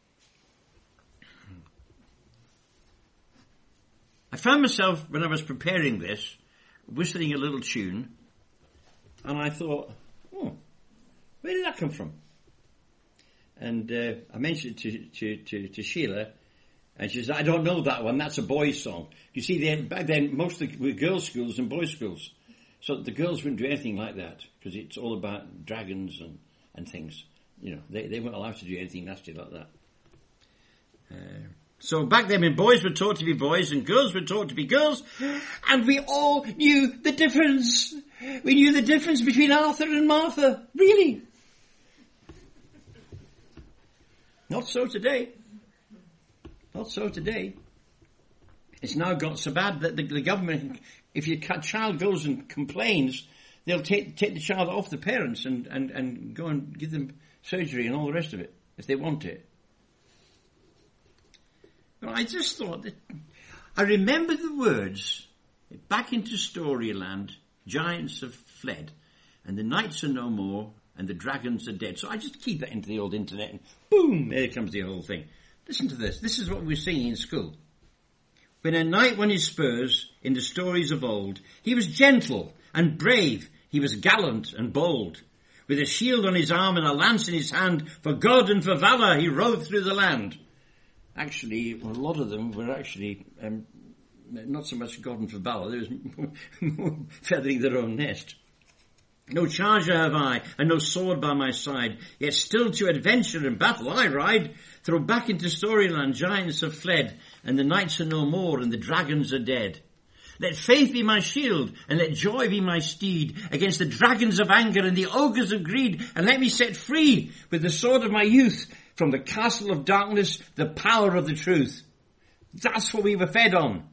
I found myself, when I was preparing this, whistling a little tune, and I thought, where did that come from? And I mentioned it to Sheila, and she said, I don't know that one, that's a boys' song. You see, back then, most of them were girls' schools and boys' schools. So the girls wouldn't do anything like that, because it's all about dragons and things. They weren't allowed to do anything nasty like that. So back then when boys were taught to be boys and girls were taught to be girls, and we all knew the difference. We knew the difference between Arthur and Martha. Really? Not so today. Not so today. It's now got so bad that the government, if your child goes and complains, they'll take the child off the parents and go and give them surgery and all the rest of it, if they want it. Well, I just thought that, I remember the words, back into Storyland, giants have fled, and the knights are no more, and the dragons are dead. So I just keep that into the old internet, and boom, there comes the whole thing. Listen to this. This is what we were singing in school. When a knight won his spurs in the stories of old, he was gentle and brave. He was gallant and bold. With a shield on his arm and a lance in his hand, for God and for valour he rode through the land. Actually, a lot of them were actually not so much God and for valour. There was more feathering their own nest. No charger have I, and no sword by my side, yet still to adventure and battle I ride. Throw back into Storyland, giants have fled, and the knights are no more, and the dragons are dead. Let faith be my shield, and let joy be my steed, against the dragons of anger and the ogres of greed, and let me set free, with the sword of my youth, from the castle of darkness, the power of the truth. That's what we were fed on.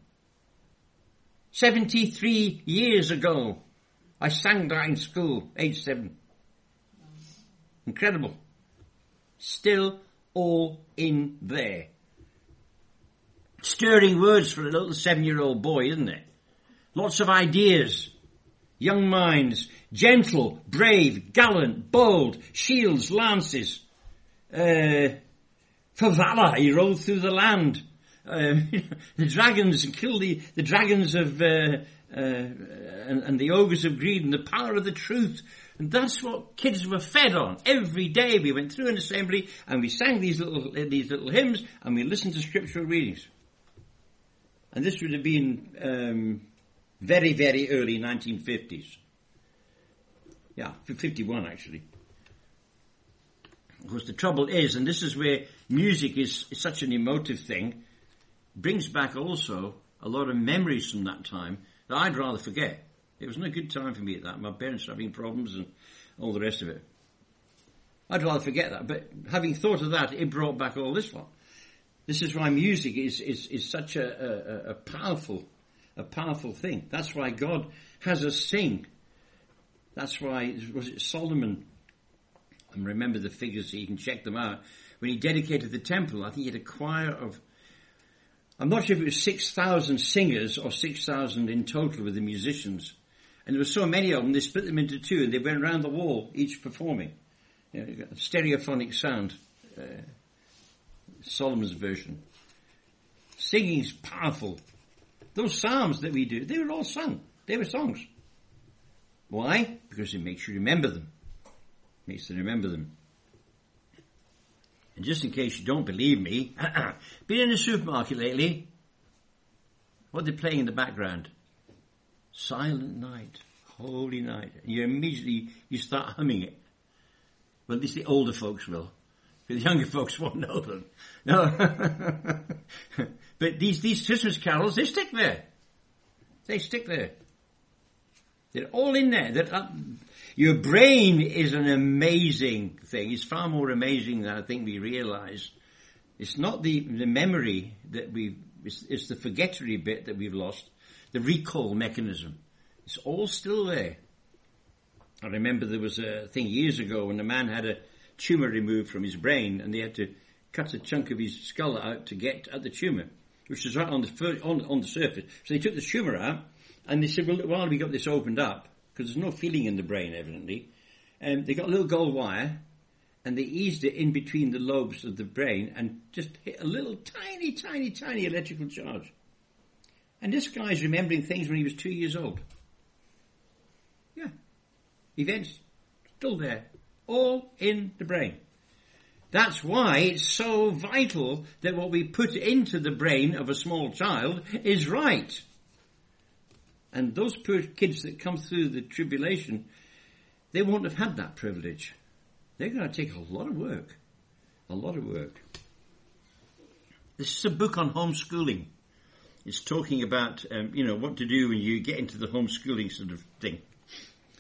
73 years ago, I sang that in school, age 7. Incredible. Still all in there. Stirring words for a little 7-year-old boy, isn't it? Lots of ideas. Young minds. Gentle, brave, gallant, bold. Shields, lances. For valour, he rode through the land. The dragons, and killed the dragons of... and the ogres of greed, and the power of the truth. And that's what kids were fed on. Every day we went through an assembly and we sang these little hymns and we listened to scriptural readings. And this would have been very, very early 1950s. Yeah, 51 actually. Of course the trouble is, and this is where music is such an emotive thing, brings back also a lot of memories from that time that I'd rather forget. It wasn't a good time for me at that. My parents were having problems and all the rest of it. I'd rather forget that. But having thought of that, it brought back all this lot. This is why music is such a powerful thing. That's why God has us sing. That's why, was it Solomon? I remember the figures, so you can check them out. When he dedicated the temple, I think he had a choir of, I'm not sure if it was 6,000 singers or 6,000 in total with the musicians. And there were so many of them, they split them into two and they went around the wall, each performing. You know, you got a stereophonic sound, Solomon's version. Singing's powerful. Those psalms that we do, they were all sung. They were songs. Why? Because it makes you remember them. Makes you remember them. And just in case you don't believe me, been in a supermarket lately? What are they playing in the background? Silent Night, Holy Night. And you immediately, you start humming it. Well, at least the older folks will. The younger folks won't know them. No. But these Christmas carols, they stick there. They stick there. They're all in there. Your brain is an amazing thing. It's far more amazing than I think we realize. It's not the memory that it's the forgettery bit that we've lost. The recall mechanism. It's all still there. I remember there was a thing years ago when a man had a tumour removed from his brain and they had to cut a chunk of his skull out to get at the tumour, which was right on the surface. So they took the tumour out and they said, well, while we got this opened up, because there's no feeling in the brain evidently, they got a little gold wire and they eased it in between the lobes of the brain and just hit a little tiny electrical charge. And this guy's remembering things when he was 2 years old. Yeah. Events still there. All in the brain. That's why it's so vital that what we put into the brain of a small child is right. And those poor kids that come through the tribulation, they won't have had that privilege. They're going to take a lot of work. A lot of work. This is a book on homeschooling. It's talking about, what to do when you get into the homeschooling sort of thing.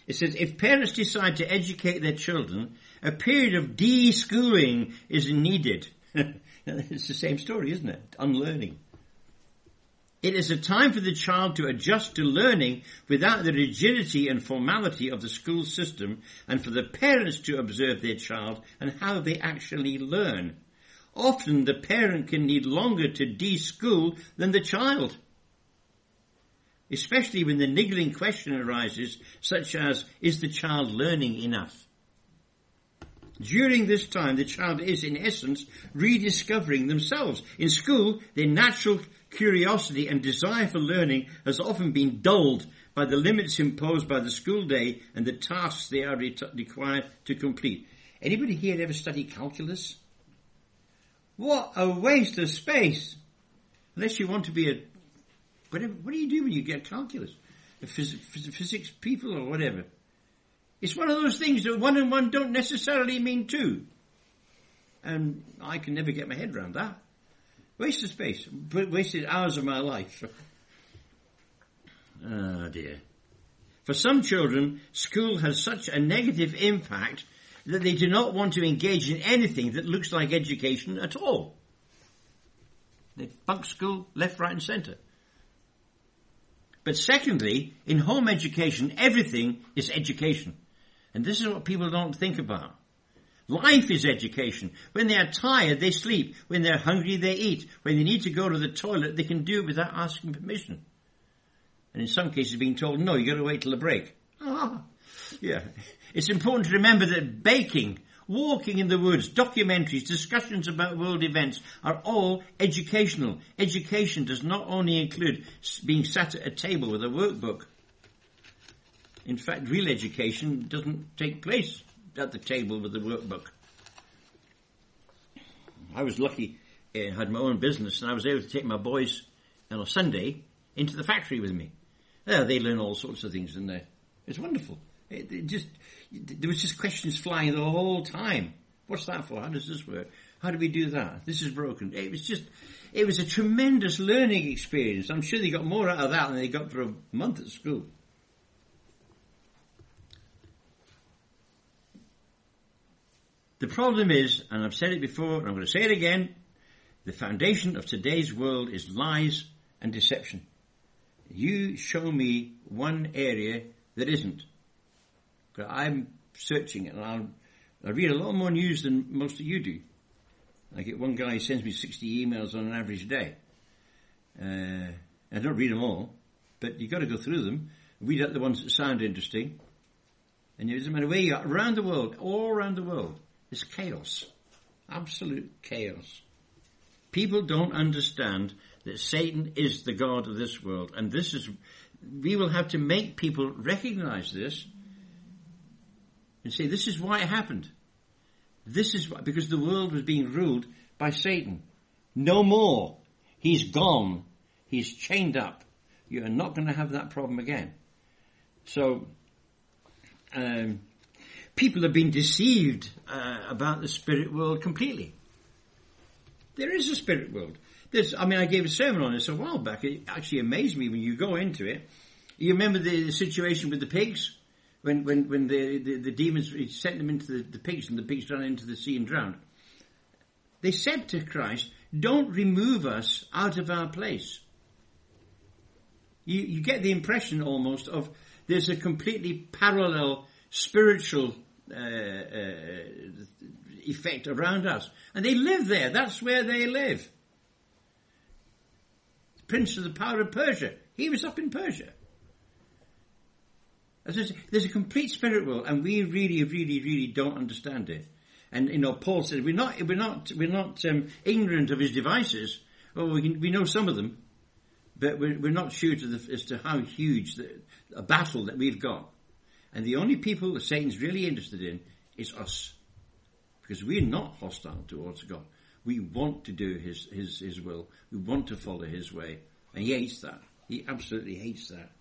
It says, if parents decide to educate their children, a period of de-schooling is needed. It's the same story, isn't it? Unlearning. It is a time for the child to adjust to learning without the rigidity and formality of the school system, and for the parents to observe their child and how they actually learn. Often the parent can need longer to de-school than the child, especially when the niggling question arises, such as, is the child learning enough? During this time, the child is, in essence, rediscovering themselves. In school, their natural curiosity and desire for learning has often been dulled by the limits imposed by the school day and the tasks they are required to complete. Anybody here ever study calculus? What a waste of space! Unless you want to be what do you do when you get calculus? A physics people or whatever. It's one of those things that 1 and 1 don't necessarily mean 2. And I can never get my head around that. Waste of space. Wasted hours of my life. Oh dear. For some children, school has such a negative impact that they do not want to engage in anything that looks like education at all. They bunk school left, right and centre. But secondly, in home education, everything is education. And this is what people don't think about. Life is education. When they are tired, they sleep. When they're hungry, they eat. When they need to go to the toilet, they can do it without asking permission. And in some cases being told, no, you've got to wait till the break. Yeah. It's important to remember that baking, walking in the woods, documentaries, discussions about world events are all educational. Education does not only include being sat at a table with a workbook. In fact, real education doesn't take place at the table with the workbook. I was lucky, I had my own business, and I was able to take my boys on a Sunday into the factory with me. There, they learn all sorts of things in there. It's wonderful. There was just questions flying the whole time. What's that for? How does this work? How do we do that? This is broken. It was a tremendous learning experience. I'm sure they got more out of that than they got for a month at school. The problem is, and I've said it before, and I'm going to say it again, the foundation of today's world is lies and deception. You show me one area that isn't. I'm searching it, and I read a lot more news than most of you do. I get one guy who sends me 60 emails on an average day. I don't read them all, but you've got to go through them, read out the ones that sound interesting. And it doesn't matter where you are, around the world, all around the world, it's chaos. Absolute chaos. People don't understand that Satan is the god of this world, and we will have to make people recognize this and say, this is why it happened. This is why, because the world was being ruled by Satan. No more. He's gone. He's chained up. You are not going to have that problem again. So, people have been deceived about the spirit world completely. There is a spirit world. I gave a sermon on this a while back. It actually amazed me when you go into it. You remember the situation with the pigs? When the demons sent them into the pigs, and the pigs ran into the sea and drowned. They said to Christ, don't remove us out of our place. You get the impression almost of there's a completely parallel spiritual effect around us. And they live there. That's where they live. The prince of the power of Persia. He was up in Persia. There's a complete spirit world, and we really, really, really don't understand it. And Paul said we're not ignorant of his devices. Well, we know some of them, but we're not sure as to how huge a battle that we've got. And the only people that Satan's really interested in is us, because we're not hostile towards God. We want to do his will. We want to follow his way, and he hates that. He absolutely hates that.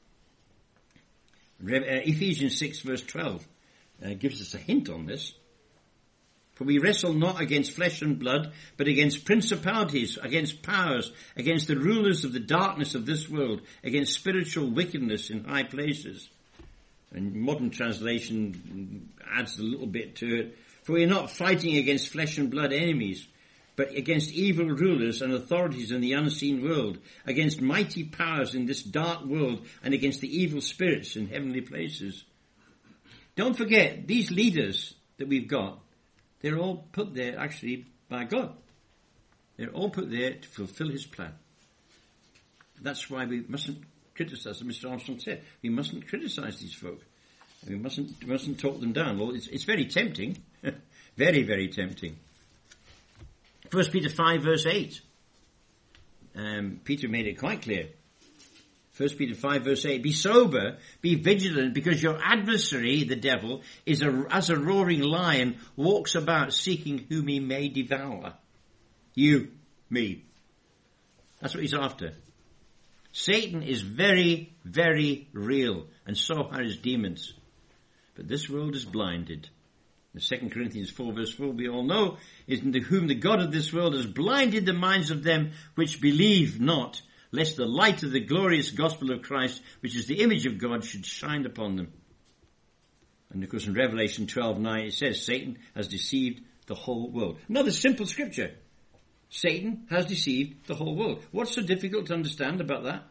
Ephesians 6 verse 12 gives us a hint on this. For we wrestle not against flesh and blood, but against principalities, against powers, against the rulers of the darkness of this world, against spiritual wickedness in high places. And modern translation adds a little bit to it. For we are not fighting against flesh and blood enemies, but against evil rulers and authorities in the unseen world, against mighty powers in this dark world, and against the evil spirits in heavenly places. Don't forget, these leaders that we've got, they're all put there actually by God. They're all put there to fulfill his plan. That's why we mustn't criticize, as Mr. Armstrong said, we mustn't criticize these folk. We mustn't talk them down. Well, it's very tempting. Very, very tempting. 1 Peter 5 verse 8. Peter made it quite clear. 1 Peter 5 verse 8. Be sober, be vigilant, because your adversary, the devil, is as a roaring lion, walks about seeking whom he may devour. You, me. That's what he's after. Satan is very, very real, and so are his demons. But this world is blinded. In 2 Corinthians 4 verse 4, we all know, is in whom the God of this world has blinded the minds of them which believe not, lest the light of the glorious gospel of Christ, which is the image of God, should shine upon them. And of course in Revelation 12:9 it says, Satan has deceived the whole world. Another simple scripture. Satan has deceived the whole world. What's so difficult to understand about that?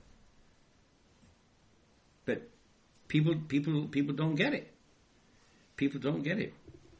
But people don't get it. People don't get it.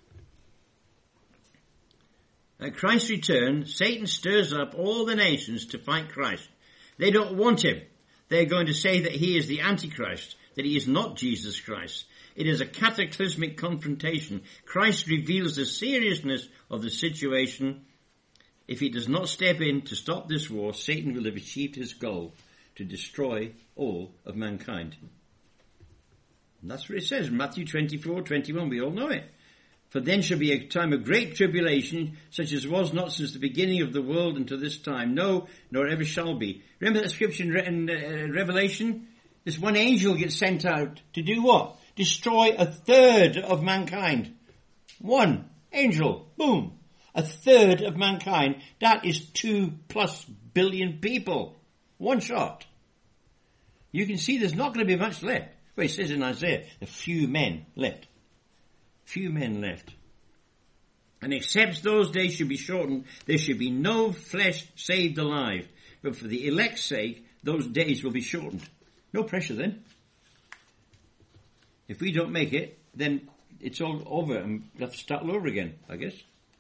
At Christ's return, Satan stirs up all the nations to fight Christ. They don't want him. They're going to say that he is the Antichrist, that he is not Jesus Christ. It is a cataclysmic confrontation. Christ reveals the seriousness of the situation. If he does not step in to stop this war, Satan will have achieved his goal to destroy all of mankind. And that's what it says in Matthew 24:21. We all know it. For then shall be a time of great tribulation, such as was not since the beginning of the world unto this time. No, nor ever shall be. Remember that scripture in Revelation? This one angel gets sent out to do what? Destroy a third of mankind. One angel. Boom. A third of mankind. That is 2+ billion people. One shot. You can see there's not going to be much left. Well, it says in Isaiah, a few men left. Few men left. And except those days should be shortened, there should be no flesh saved alive. But for the elect's sake, those days will be shortened. No pressure then. If we don't make it, then it's all over and we have to start all over again, I guess.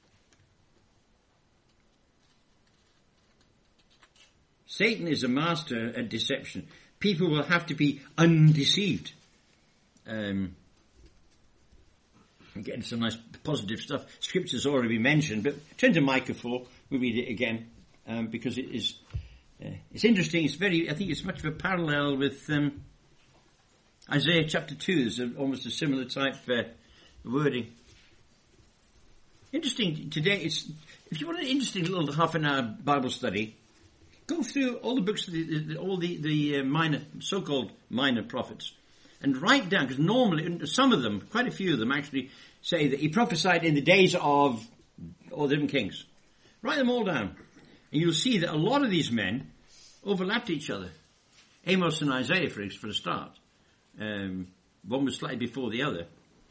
Satan is a master at deception. People will have to be undeceived. I'm getting some nice positive stuff. Scripture's already been mentioned, but turn to Micah 4. We'll read it again because it is. It's interesting. It's very. I think it's much of a parallel with Isaiah chapter 2. There's almost a similar type wording. Interesting today. It's if you want an interesting little half-an-hour Bible study. Go through all the books, all the minor, so-called minor prophets, and write down, because normally, some of them, quite a few of them actually say that he prophesied in the days of all the different kings. Write them all down. And you'll see that a lot of these men overlapped each other. Amos and Isaiah, for a start. One was slightly before the other.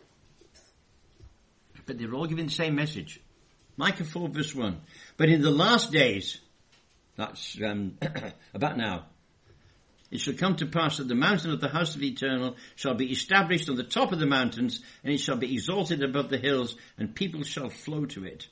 But they were all giving the same message. Micah 4 verse 1. But in the last days, that's about now. It shall come to pass that the mountain of the house of the Eternal shall be established on the top of the mountains, and it shall be exalted above the hills, and people shall flow to it.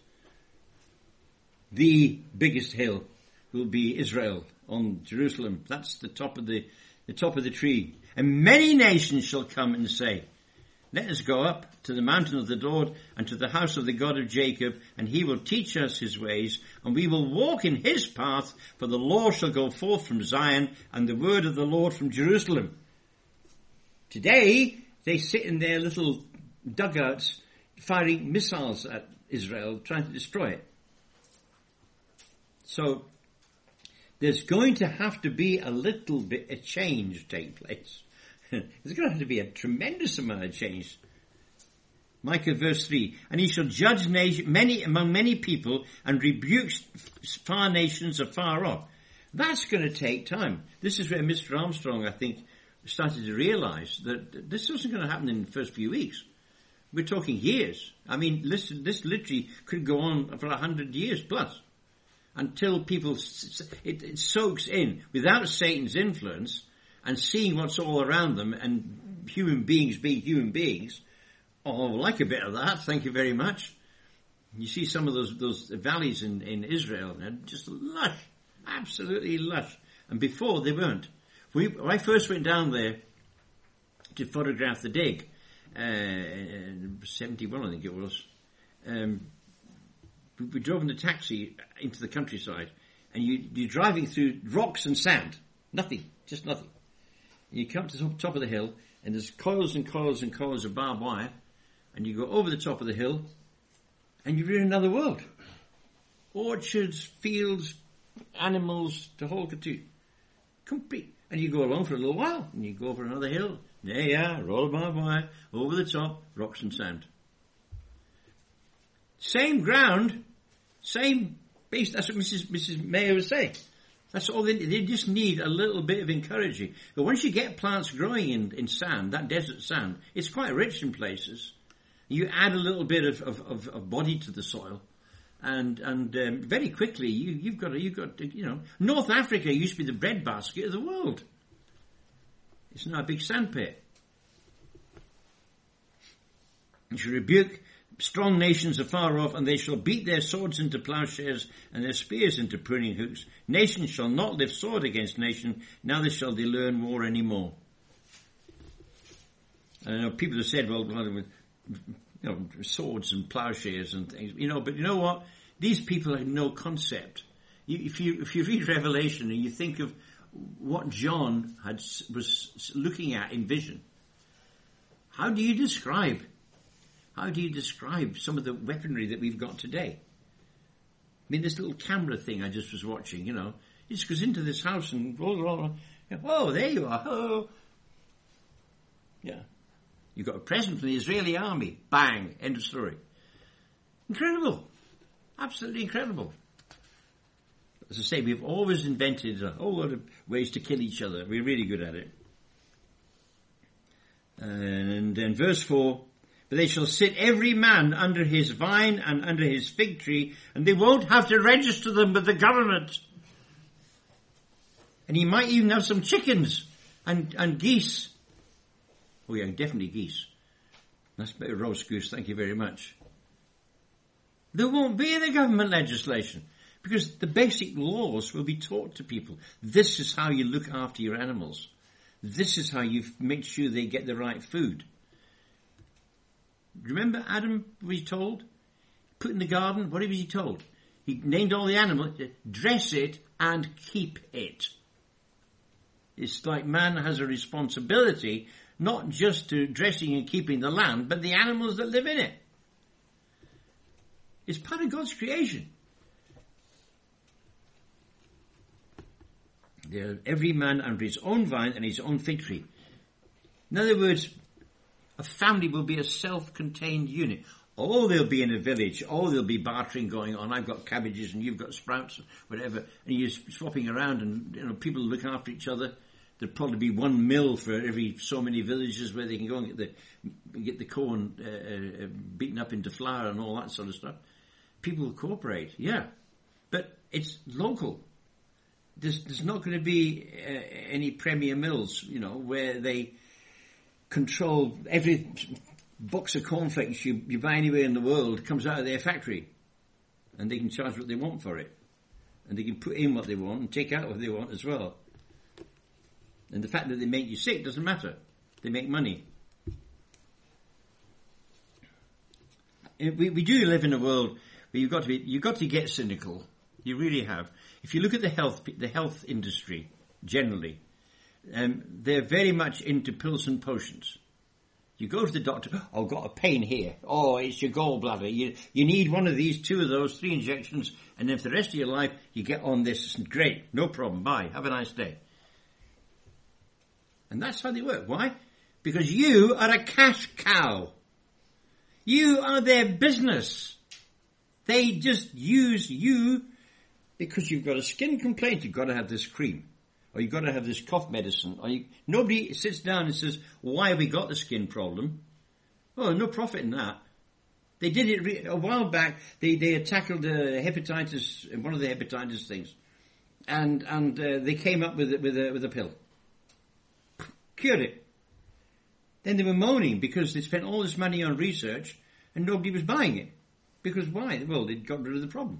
The biggest hill will be Israel on Jerusalem. That's the top of the tree. And many nations shall come and say, let us go up to the mountain of the Lord and to the house of the God of Jacob, and he will teach us his ways, and we will walk in his path, for the law shall go forth from Zion, and the word of the Lord from Jerusalem. Today, they sit in their little dugouts firing missiles at Israel, trying to destroy it. So, there's going to have to be a little bit of change take place. There's going to have to be a tremendous amount of change. Micah verse 3, and he shall judge among many people and rebuke far nations afar off. That's going to take time. This is where Mr. Armstrong, I think, started to realise that this wasn't going to happen in the first few weeks. We're talking years. I mean, this literally could go on for 100 years plus until people, it soaks in without Satan's influence and seeing what's all around them and human beings being human beings. Oh, I like a bit of that. Thank you very much. You see some of those valleys in Israel, they're just lush, absolutely lush. And before they weren't. When I first went down there to photograph the dig, 71 I think it was, we drove in a taxi into the countryside, and you're driving through rocks and sand. Nothing, just nothing. And you come to the top of the hill, and there's coils and coils and coils of barbed wire, and you go over the top of the hill, and you're in another world. Orchards, fields, animals, the whole katoot. Complete. And you go along for a little while, and you go over another hill. There you are, roll of barbed wire, over the top, rocks and sand. Same ground, same base. That's what Mrs. Mayer was saying. That's all they just need a little bit of encouraging. But once you get plants growing in sand, that desert sand, it's quite rich in places. You add a little bit of body to the soil, and very quickly you've got North Africa used to be the breadbasket of the world. It's now a big sandpit. You shall rebuke strong nations afar off, and they shall beat their swords into plowshares and their spears into pruning hooks. Nation shall not lift sword against nation, neither shall they learn war any more. I know people have said, well, swords and plowshares and things, but you know what? These people have no concept. If you read Revelation and you think of what John was looking at in vision, how do you describe some of the weaponry that we've got today? I mean, this little camera thing I just was watching, it just goes into this house and oh, there you are. Oh. Yeah. You've got a present from the Israeli army. Bang. End of story. Incredible. Absolutely incredible. As I say, we've always invented a whole lot of ways to kill each other. We're really good at it. And then verse 4, but they shall sit every man under his vine and under his fig tree, and they won't have to register them with the government. And he might even have some chickens and geese. Oh yeah, definitely geese. That's a bit of roast goose, thank you very much. There won't be any government legislation, because the basic laws will be taught to people. This is how you look after your animals. This is how you make sure they get the right food. Remember Adam was told? Put in the garden, what was he told? He named all the animals, dress it and keep it. It's like man has a responsibility not just to dressing and keeping the land, but the animals that live in it. It's part of God's creation. Every man under his own vine and his own fig tree. In other words, a family will be a self-contained unit. Oh, they'll be in a village. Oh, there'll be bartering going on. I've got cabbages and you've got sprouts, whatever. And you're swapping around, and people look after each other. There'll probably be one mill for every so many villages where they can go and get the corn beaten up into flour and all that sort of stuff. People will cooperate, yeah, but it's local. There's not going to be any premier mills, where they control every box of cornflakes you buy anywhere in the world comes out of their factory, and they can charge what they want for it, and they can put in what they want and take out what they want as well. And the fact that they make you sick doesn't matter. They make money. We do live in a world where you've got to get cynical. You really have. If you look at the health industry generally, they're very much into pills and potions. You go to the doctor. Oh, I've got a pain here. Oh, it's your gallbladder. You need one of these, 2 of those, 3 injections, and then for the rest of your life you get on this. Great, no problem. Bye. Have a nice day. And that's how they work. Why? Because you are a cash cow. You are their business. They just use you because you've got a skin complaint. You've got to have this cream. or you've got to have this cough medicine, nobody sits down and says, why have we got the skin problem? Oh, no profit in that. They did it a while back. They had tackled hepatitis, one of the hepatitis things, and they came up with a pill, cured it. Then they were moaning because they spent all this money on research and nobody was buying it. Because why? Well, they'd got rid of the problem.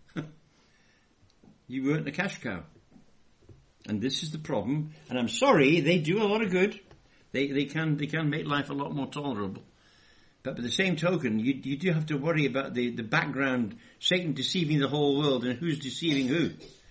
You weren't a cash cow. And this is the problem. And I'm sorry, they do a lot of good. They can make life a lot more tolerable. But by the same token, you do have to worry about the background, Satan deceiving the whole world and who's deceiving who.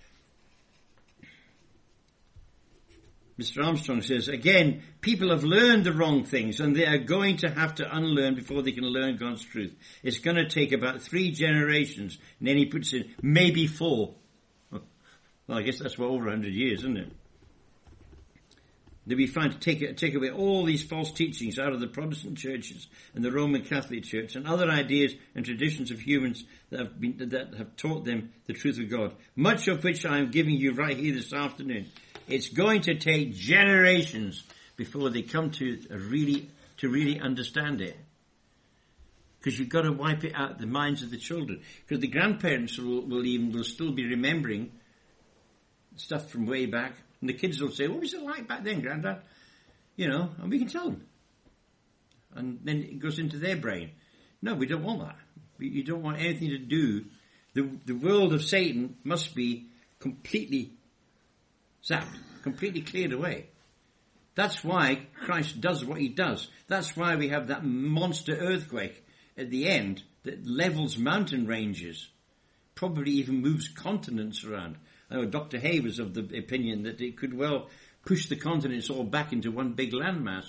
Mr. Armstrong says, again, people have learned the wrong things and they are going to have to unlearn before they can learn God's truth. It's going to take about 3 generations. And then he puts in, maybe 4. Well, I guess that's over 100 years, isn't it? They'll be trying to take away all these false teachings out of the Protestant churches and the Roman Catholic Church and other ideas and traditions of humans that have taught them the truth of God. Much of which I am giving you right here this afternoon. It's going to take generations before they come to really understand it. Because you've got to wipe it out of the minds of the children. Because the grandparents will still be remembering stuff from way back. And the kids will say, what was it like back then, Grandad? And we can tell them. And then it goes into their brain. No, we don't want that. You don't want anything to do. The world of Satan must be completely zapped, completely cleared away. That's why Christ does what he does. That's why we have that monster earthquake at the end that levels mountain ranges, probably even moves continents around. I know Dr. Hay was of the opinion that it could well push the continents all back into one big landmass,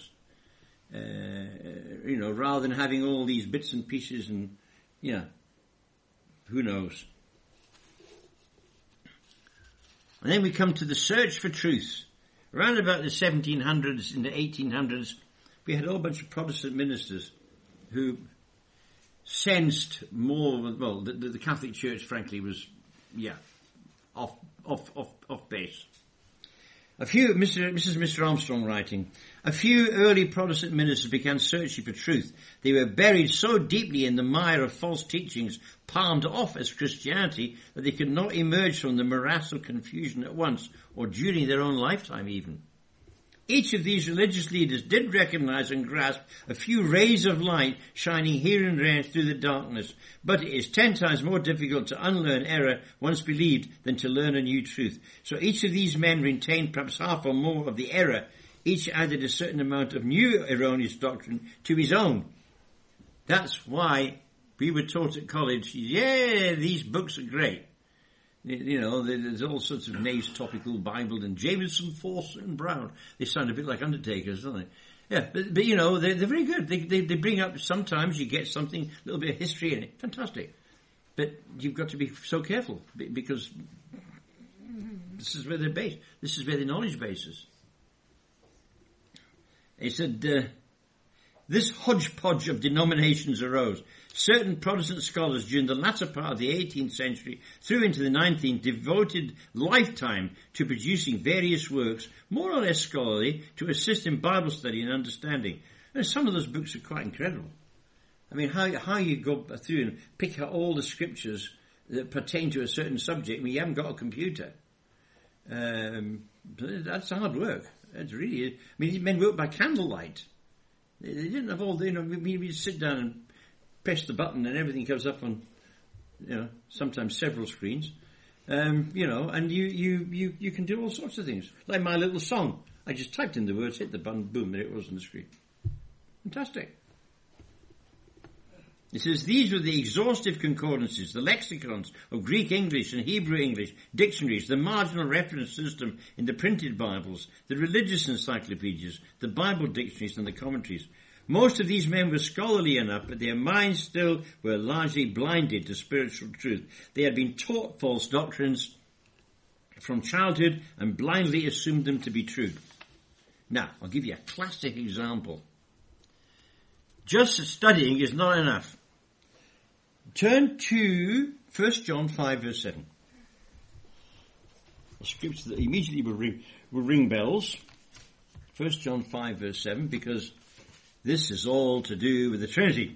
rather than having all these bits and pieces and, who knows. And then we come to the search for truth. Around about the 1700s, in the 1800s, we had a whole bunch of Protestant ministers who sensed more, the Catholic Church, frankly, was, off base. This is Mr. Armstrong writing. A few early Protestant ministers began searching for truth. They were buried so deeply in the mire of false teachings, palmed off as Christianity, that they could not emerge from the morass of confusion at once, or during their own lifetime even. Each of these religious leaders did recognize and grasp a few rays of light shining here and there through the darkness, but it is 10 times more difficult to unlearn error once believed than to learn a new truth. So each of these men retained perhaps half or more of the error. Each added a certain amount of new erroneous doctrine to his own. That's why we were taught at college, these books are great. There's all sorts of Nays Topical Bible and Jameson, Fawcett and Brown. They sound a bit like undertakers, don't they? Yeah, but they're very good. They bring up, sometimes you get something, a little bit of history in it. Fantastic. But you've got to be so careful because this is where they're based. This is where the knowledge base is. He said, this hodgepodge of denominations arose. Certain Protestant scholars during the latter part of the 18th century through into the 19th devoted lifetime to producing various works, more or less scholarly, to assist in Bible study and understanding. And some of those books are quite incredible. I mean, how you go through and pick out all the scriptures that pertain to a certain subject when you haven't got a computer. That's hard work. It's really, I mean, these men worked by candlelight. They didn't have all, we sit down and press the button and everything comes up on, sometimes several screens. And you can do all sorts of things. Like my little song. I just typed in the words, hit the button, boom, there it was on the screen. Fantastic. It says, these were the exhaustive concordances, the lexicons of Greek English and Hebrew English, dictionaries, the marginal reference system in the printed Bibles, the religious encyclopedias, the Bible dictionaries and the commentaries. Most of these men were scholarly enough, but their minds still were largely blinded to spiritual truth. They had been taught false doctrines from childhood and blindly assumed them to be true. Now, I'll give you a classic example. Just studying is not enough. Turn to 1 John 5 verse 7. A scripture that immediately will will ring bells. 1 John 5 verse 7, because this is all to do with the Trinity.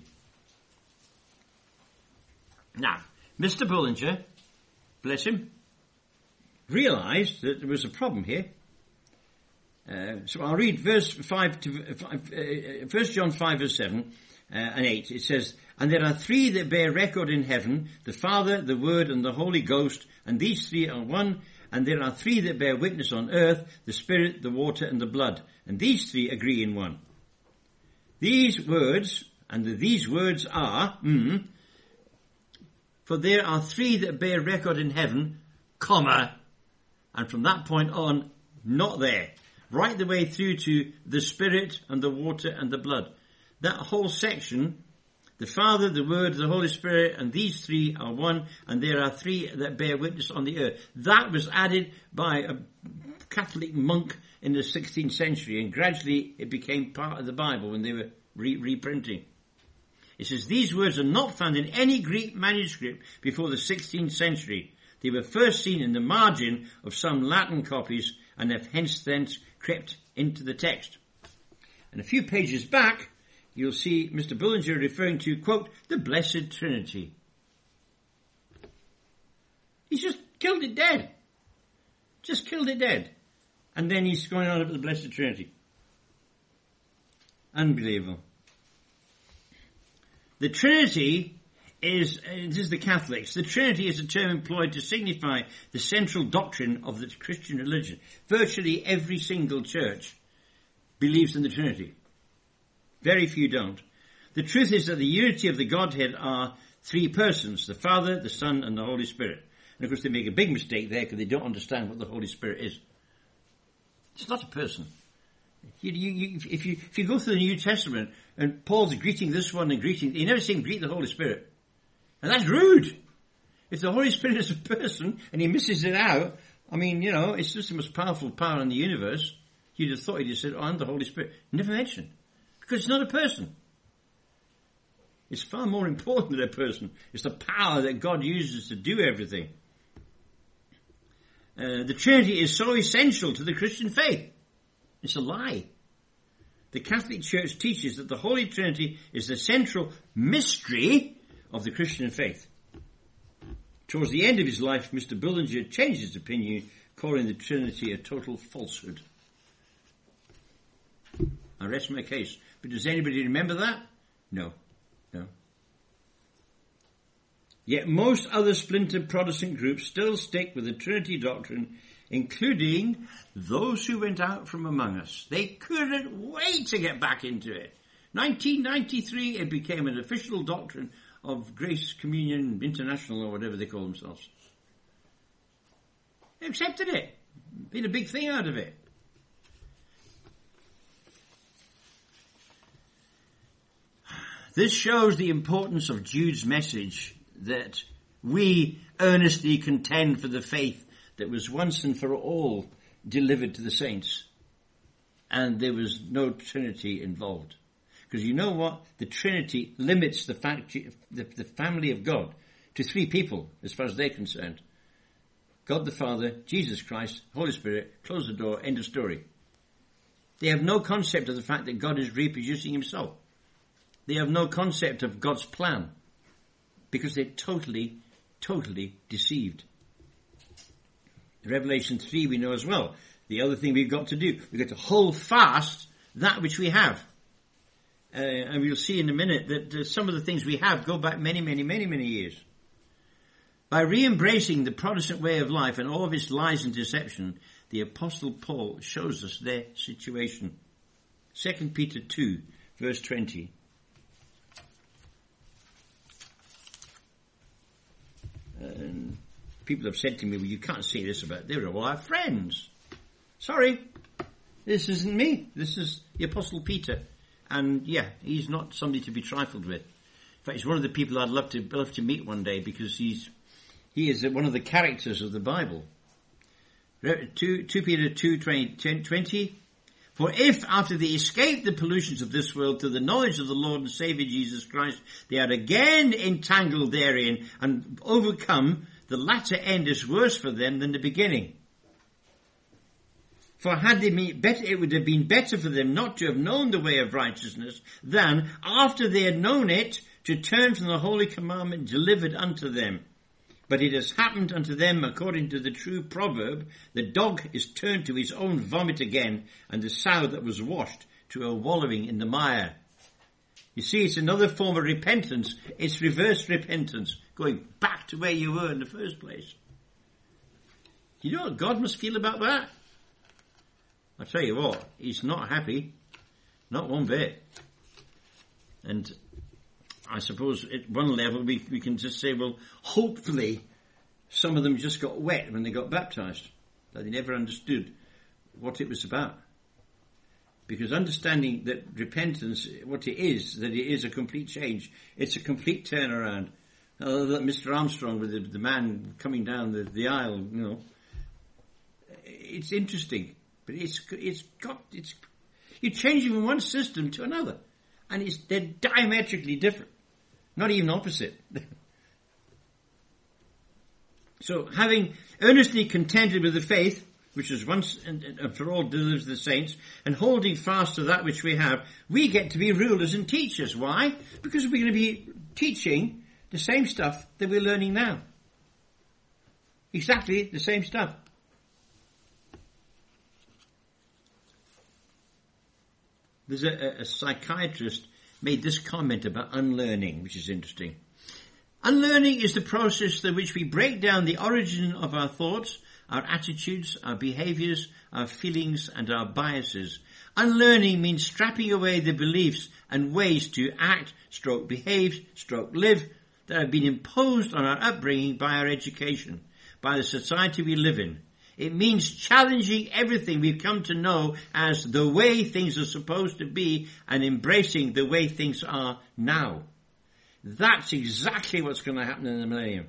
Now, Mr. Bullinger, bless him, realized that there was a problem here. So I'll read verse 1 John 5 verse 7 and 8. It says, "And there are three that bear record in heaven, the Father, the Word, and the Holy Ghost, and these three are one. And there are three that bear witness on earth, the Spirit, the water, and the blood. And these three agree in one." These words, these words are, for there are three that bear record in heaven, comma, and from that point on, not there. Right the way through to the Spirit and the water and the blood. That whole section, the Father, the Word, the Holy Spirit, and these three are one, and there are three that bear witness on the earth. That was added by a Catholic monk in the 16th century, and gradually it became part of the Bible when they were reprinting. It says, these words are not found in any Greek manuscript before the 16th century. They were first seen in the margin of some Latin copies and have hence crept into the text. And a few pages back, you'll see Mr. Bullinger referring to, quote, the Blessed Trinity. He's just killed it dead. Just killed it dead. And then he's going on about the Blessed Trinity. Unbelievable. The Trinity is, this is the Catholics, the Trinity is a term employed to signify the central doctrine of the Christian religion. Virtually every single church believes in the Trinity. Very few don't. The truth is that the unity of the Godhead are three persons, the Father, the Son, and the Holy Spirit. And of course they make a big mistake there because they don't understand what the Holy Spirit is. It's not a person. If you go through the New Testament and Paul's greeting this one and you never see him greet the Holy Spirit. And that's rude. If the Holy Spirit is a person and he misses it out, I mean, you know, it's just the most powerful power in the universe. You'd have thought he'd have said, oh, I'm the Holy Spirit. Never mentioned. Because it's not a person. It's far more important than a person. It's the power that God uses to do everything. The Trinity is so essential to the Christian faith. It's a lie. The Catholic Church teaches that the Holy Trinity is the central mystery of the Christian faith. Towards the end of his life, Mr. Bullinger changed his opinion, calling the Trinity a total falsehood. I rest my case. But does anybody remember that? No. Yet most other splintered Protestant groups still stick with the Trinity doctrine, including those who went out from among us. They couldn't wait to get back into it. 1993, it became an official doctrine of Grace Communion International, or whatever they call themselves. They accepted it. Made a big thing out of it. This shows the importance of Jude's message that we earnestly contend for the faith that was once and for all delivered to the saints. And there was no Trinity involved. Because you know what? The Trinity limits the family of God to three people, as far as they're concerned. God the Father, Jesus Christ, Holy Spirit, close the door, end of story. They have no concept of the fact that God is reproducing himself. They have no concept of God's plan. Because they're totally deceived. Revelation 3 we know as well. The other thing we've got to do, we've got to hold fast that which we have. And we'll see in a minute that some of the things we have go back many years. By re-embracing the Protestant way of life and all of its lies and deception, the Apostle Paul shows us their situation. 2 Peter 2, verse 20. And people have said to me, well, you can't say this about, they were all our friends. Sorry, this isn't me. This is the Apostle Peter. And yeah, he's not somebody to be trifled with. In fact, he's one of the people I'd love to meet one day, because he is one of the characters of the Bible. 2 Peter 2:20. For if after they escape the pollutions of this world to the knowledge of the Lord and Saviour Jesus Christ, they are again entangled therein and overcome, the latter end is worse for them than the beginning. For had they been better, it would have been better for them not to have known the way of righteousness than, after they had known it, to turn from the holy commandment delivered unto them. But it has happened unto them according to the true proverb, the dog is turned to his own vomit again, and the sow that was washed to a wallowing in the mire. You see, it's another form of repentance. It's reverse repentance, going back to where you were in the first place. You know what God must feel about that? I tell you what, he's not happy. Not one bit. And I suppose at one level we can just say, well, hopefully some of them just got wet when they got baptized. That they never understood what it was about. Because understanding that repentance, what it is, that it is a complete change. It's a complete turnaround. That Mr. Armstrong with the man coming down the aisle, you know, it's interesting. But you're changing from one system to another. And they're diametrically different. Not even opposite. So, having earnestly contended with the faith, which is once and for all delivers the saints, and holding fast to that which we have, we get to be rulers and teachers. Why? Because we're going to be teaching the same stuff that we're learning now. Exactly the same stuff. There's a psychiatrist made this comment about unlearning, which is interesting. Unlearning is the process through which we break down the origin of our thoughts, our attitudes, our behaviors, our feelings, and our biases. Unlearning means strapping away the beliefs and ways to act, stroke behave, stroke live that have been imposed on our upbringing by our education, by the society we live in. It means challenging everything we've come to know as the way things are supposed to be and embracing the way things are now. That's exactly what's going to happen in the millennium.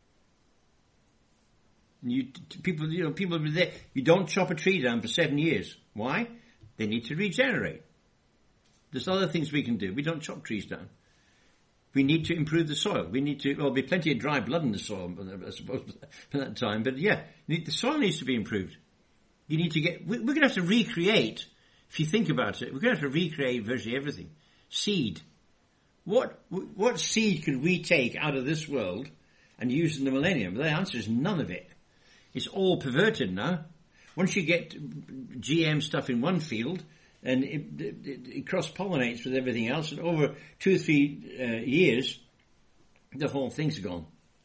People there, you don't chop a tree down for 7 years. Why? They need to regenerate. There's other things we can do. We don't chop trees down. We need to improve the soil. There'll be plenty of dry blood in the soil, I suppose, for that time. But yeah, the soil needs to be improved. We're going to have to recreate, if you think about it, we're going to have to recreate virtually everything. Seed. What seed could we take out of this world and use in the millennium? The answer is none of it. It's all perverted now. Once you get GM stuff in one field, and it cross-pollinates with everything else, and over 2 or 3 years, the whole thing's gone.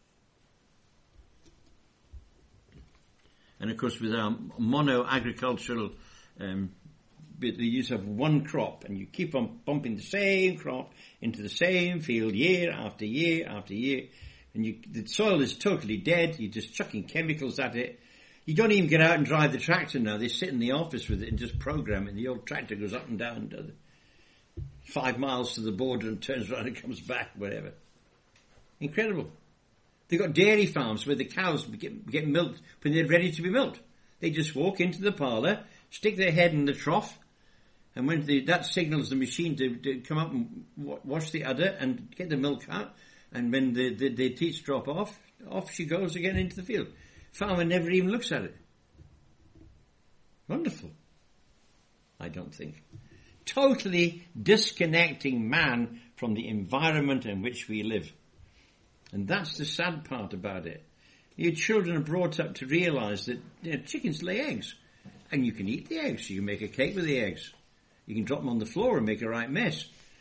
And of course, with our mono-agricultural, the use of one crop, and you keep on pumping the same crop into the same field year after year after year, and the soil is totally dead. You're just chucking chemicals at it. You don't even get out and drive the tractor now. They sit in the office with it and just program it. And the old tractor goes up and down 5 miles to the border and turns around and comes back, whatever. Incredible. They've got dairy farms where the cows get milked when they're ready to be milked. They just walk into the parlour, stick their head in the trough, and when that signals the machine to come up and wash the udder and get the milk out, and when the teats drop off she goes again into the field. Farmer never even looks at it. Wonderful. I don't think. Totally disconnecting man from the environment in which we live. And that's the sad part about it. Your children are brought up to realise that chickens lay eggs. And you can eat the eggs. You can make a cake with the eggs. You can drop them on the floor and make a right mess.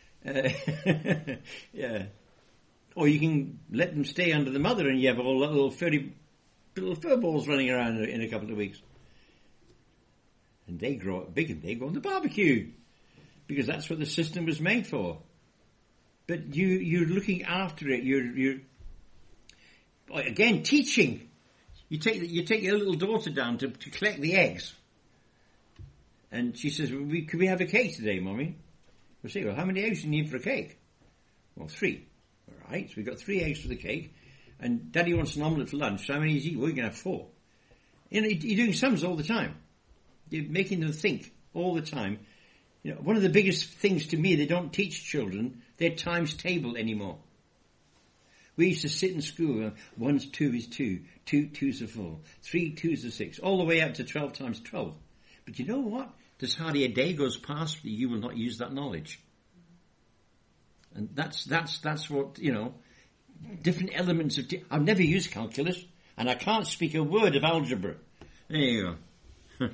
Yeah. Or you can let them stay under the mother and you have all little fur balls running around in a couple of weeks. And they grow up big and they go on the barbecue. Because that's what the system was made for. But you're looking after it. You're again teaching. You take your little daughter down to collect the eggs. And she says, could we have a cake today, Mommy? We'll say, well, how many eggs do you need for a cake? Well, 3. All right, so we've got 3 eggs for the cake. And Daddy wants an omelette for lunch. So how many is he? Well, you're going to have 4. You're doing sums all the time. You're making them think all the time. One of the biggest things to me, they don't teach children their times table anymore. We used to sit in school, 1 2 is 2, 2 2s are 4, 3 2s are 6, all the way up to 12 times 12. But you know what? There's hardly a day goes past that you will not use that knowledge. And that's what, different elements of... I've never used calculus, and I can't speak a word of algebra. There you go.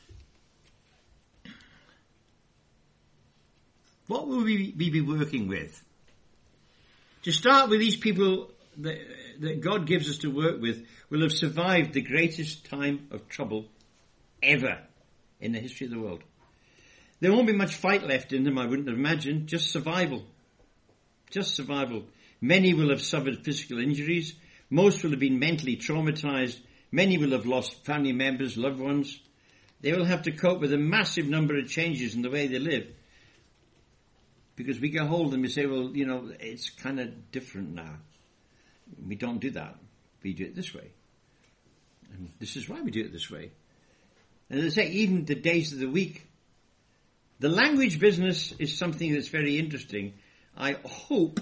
What will we be working with? To start with, these people that God gives us to work with will have survived the greatest time of trouble ever in the history of the world. There won't be much fight left in them, I wouldn't imagine. Just survival. Just survival. Many will have suffered physical injuries. Most will have been mentally traumatized. Many will have lost family members, loved ones. They will have to cope with a massive number of changes in the way they live. Because we get hold of them and say, well, it's kind of different now. We don't do that. We do it this way. And this is why we do it this way. And as I say, even the days of the week, the language business is something that's very interesting. I hope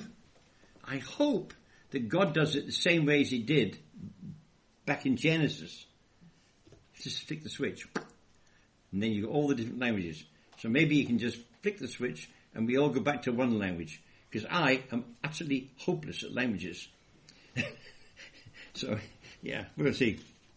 that God does it the same way as he did back in Genesis. Just flick the switch. And then you got all the different languages. So maybe you can just flick the switch and we all go back to one language. Because I am absolutely hopeless at languages. So, yeah, we'll see.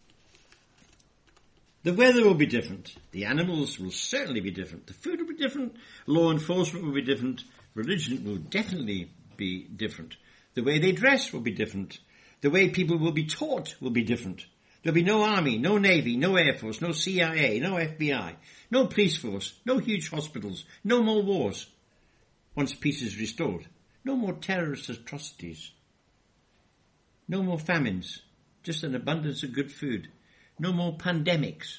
The weather will be different. The animals will certainly be different. The food will be different. Law enforcement will be different. Religion will definitely be different. The way they dress will be different. The way people will be taught will be different. There'll be no army, no navy, no air force, no CIA, no FBI, no police force, no huge hospitals, no more wars. Once peace is restored, no more terrorist atrocities. No more famines, just an abundance of good food. No more pandemics,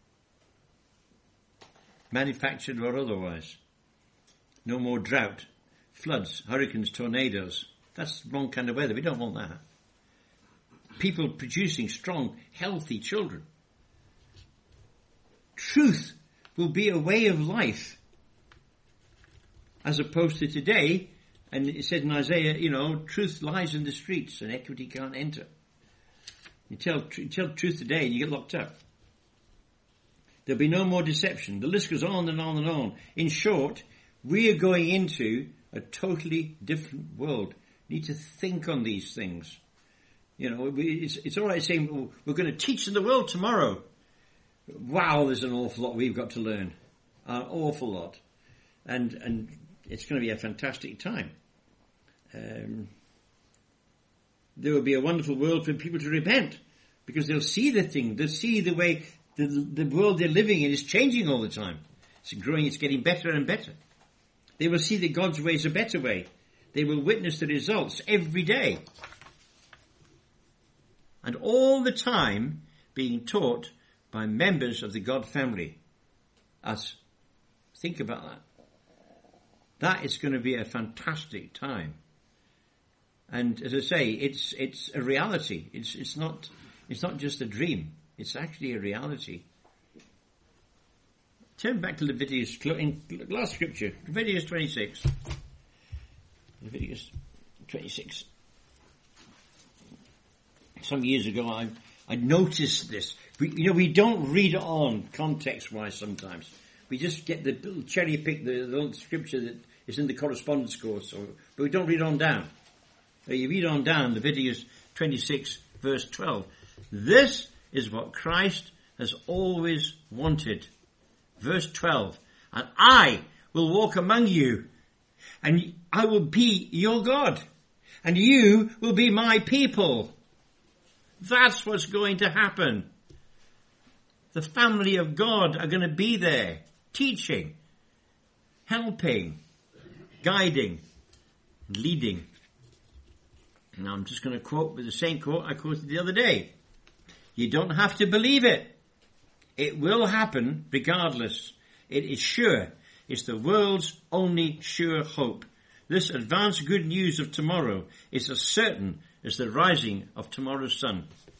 manufactured or otherwise. No more drought, floods, hurricanes, tornadoes. That's the wrong kind of weather. We don't want that. People producing strong, healthy children. Truth will be a way of life. As opposed to today, and it said in Isaiah, truth lies in the streets and equity can't enter. You tell truth today and you get locked up. There'll be no more deception. The list goes on and on and on. In short, we are going into a totally different world. We need to think on these things. It's all right saying, well, we're going to teach in the world tomorrow. Wow, there's an awful lot we've got to learn. An awful lot. And it's going to be a fantastic time. There will be a wonderful world for people to repent because they'll see they'll see the way the world they're living in is changing all the time. It's growing, it's getting better and better. They will see that God's way is a better way. They will witness the results every day. And all the time being taught by members of the God family. Us. Think about that. That is going to be a fantastic time. And as I say, it's a reality. It's not just a dream. It's actually a reality. Turn back to Leviticus, in last scripture, Leviticus 26. Leviticus 26. Some years ago, I noticed this. We don't read on context-wise sometimes. We just get the little cherry pick, the scripture that is in the correspondence course, but we don't read on down. You read on down, Leviticus 26, verse 12. This is what Christ has always wanted. Verse 12. And I will walk among you, and I will be your God, and you will be my people. That's what's going to happen. The family of God are going to be there, teaching, helping, guiding, leading. Now I'm just going to quote with the same quote I quoted the other day. You don't have to believe it. It will happen regardless. It is sure. It's the world's only sure hope. This advanced good news of tomorrow is as certain as the rising of tomorrow's sun.